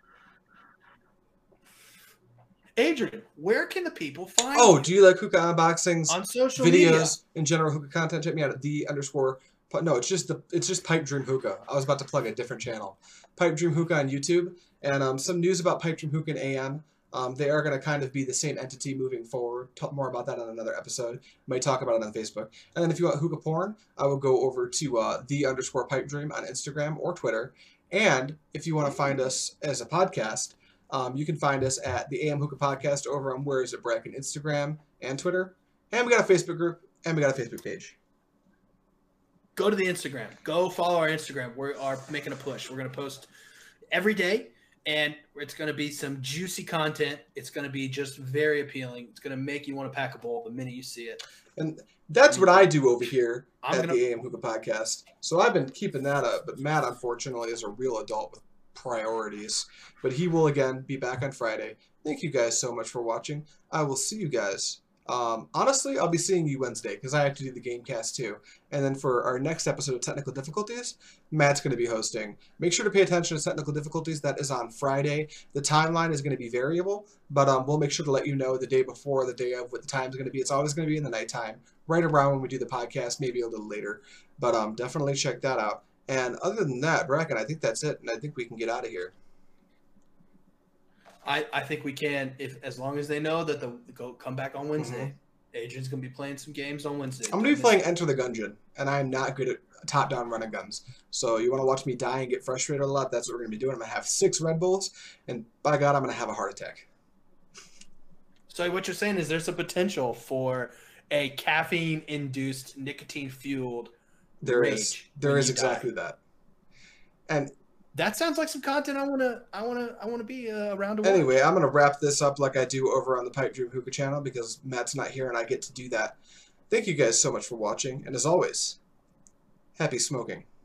Adrian, where can the people find you? you? Do you like hookah unboxings? On social videos, media. In general hookah content? Check me out at No, it's just Pipe Dream Hookah. I was about to plug a different channel. Pipe Dream Hookah on YouTube. And some news about Pipe Dream Hookah and AM. They are going to kind of be the same entity moving forward. Talk more about that on another episode. Might talk about it on Facebook. And then if you want hookah porn, I will go over to _Pipe Dream on Instagram or Twitter. And if you want to find us as a podcast, you can find us at the AM Hookah Podcast over on Where Is It Bracken Instagram and Twitter. And we got a Facebook group and we got a Facebook page. Go to the Instagram. Go follow our Instagram. We are making a push. We're going to post every day. And it's going to be some juicy content. It's going to be just very appealing. It's going to make you want to pack a bowl the minute you see it. And that's what I do over here the AM Hookah Podcast. So I've been keeping that up. But Matt, unfortunately, is a real adult with priorities. But he will, again, be back on Friday. Thank you guys so much for watching. I will see you guys. Honestly, I'll be seeing you Wednesday because I have to do the Gamecast too. And then for our next episode of Technical Difficulties, Matt's going to be hosting. Make sure to pay attention to Technical Difficulties. That is on Friday. The timeline is going to be variable, but we'll make sure to let you know the day before, the day of, what the time is going to be. It's always going to be in the nighttime, right around when we do the podcast, maybe a little later. But definitely check that out. And other than that, Bracken, I think that's it, and I think we can get out of here. I think we can, as long as they know that come back on Wednesday. Mm-hmm. Adrian's going to be playing some games on Wednesday. I'm going to be playing Enter the Gungeon, and I'm not good at top-down run of guns. So you want to watch me die and get frustrated a lot? That's what we're going to be doing. I'm going to have 6 Red Bulls, and by God, I'm going to have a heart attack. So what you're saying is there's a potential for a caffeine-induced, nicotine-fueled There rage is when you exactly die. that. And That sounds like some content I wanna be around to watch. anyway, I'm going to wrap this up like I do over on the Pipe Dream Hookah channel because Matt's not here and I get to do that. Thank you guys so much for watching, and as always, happy smoking.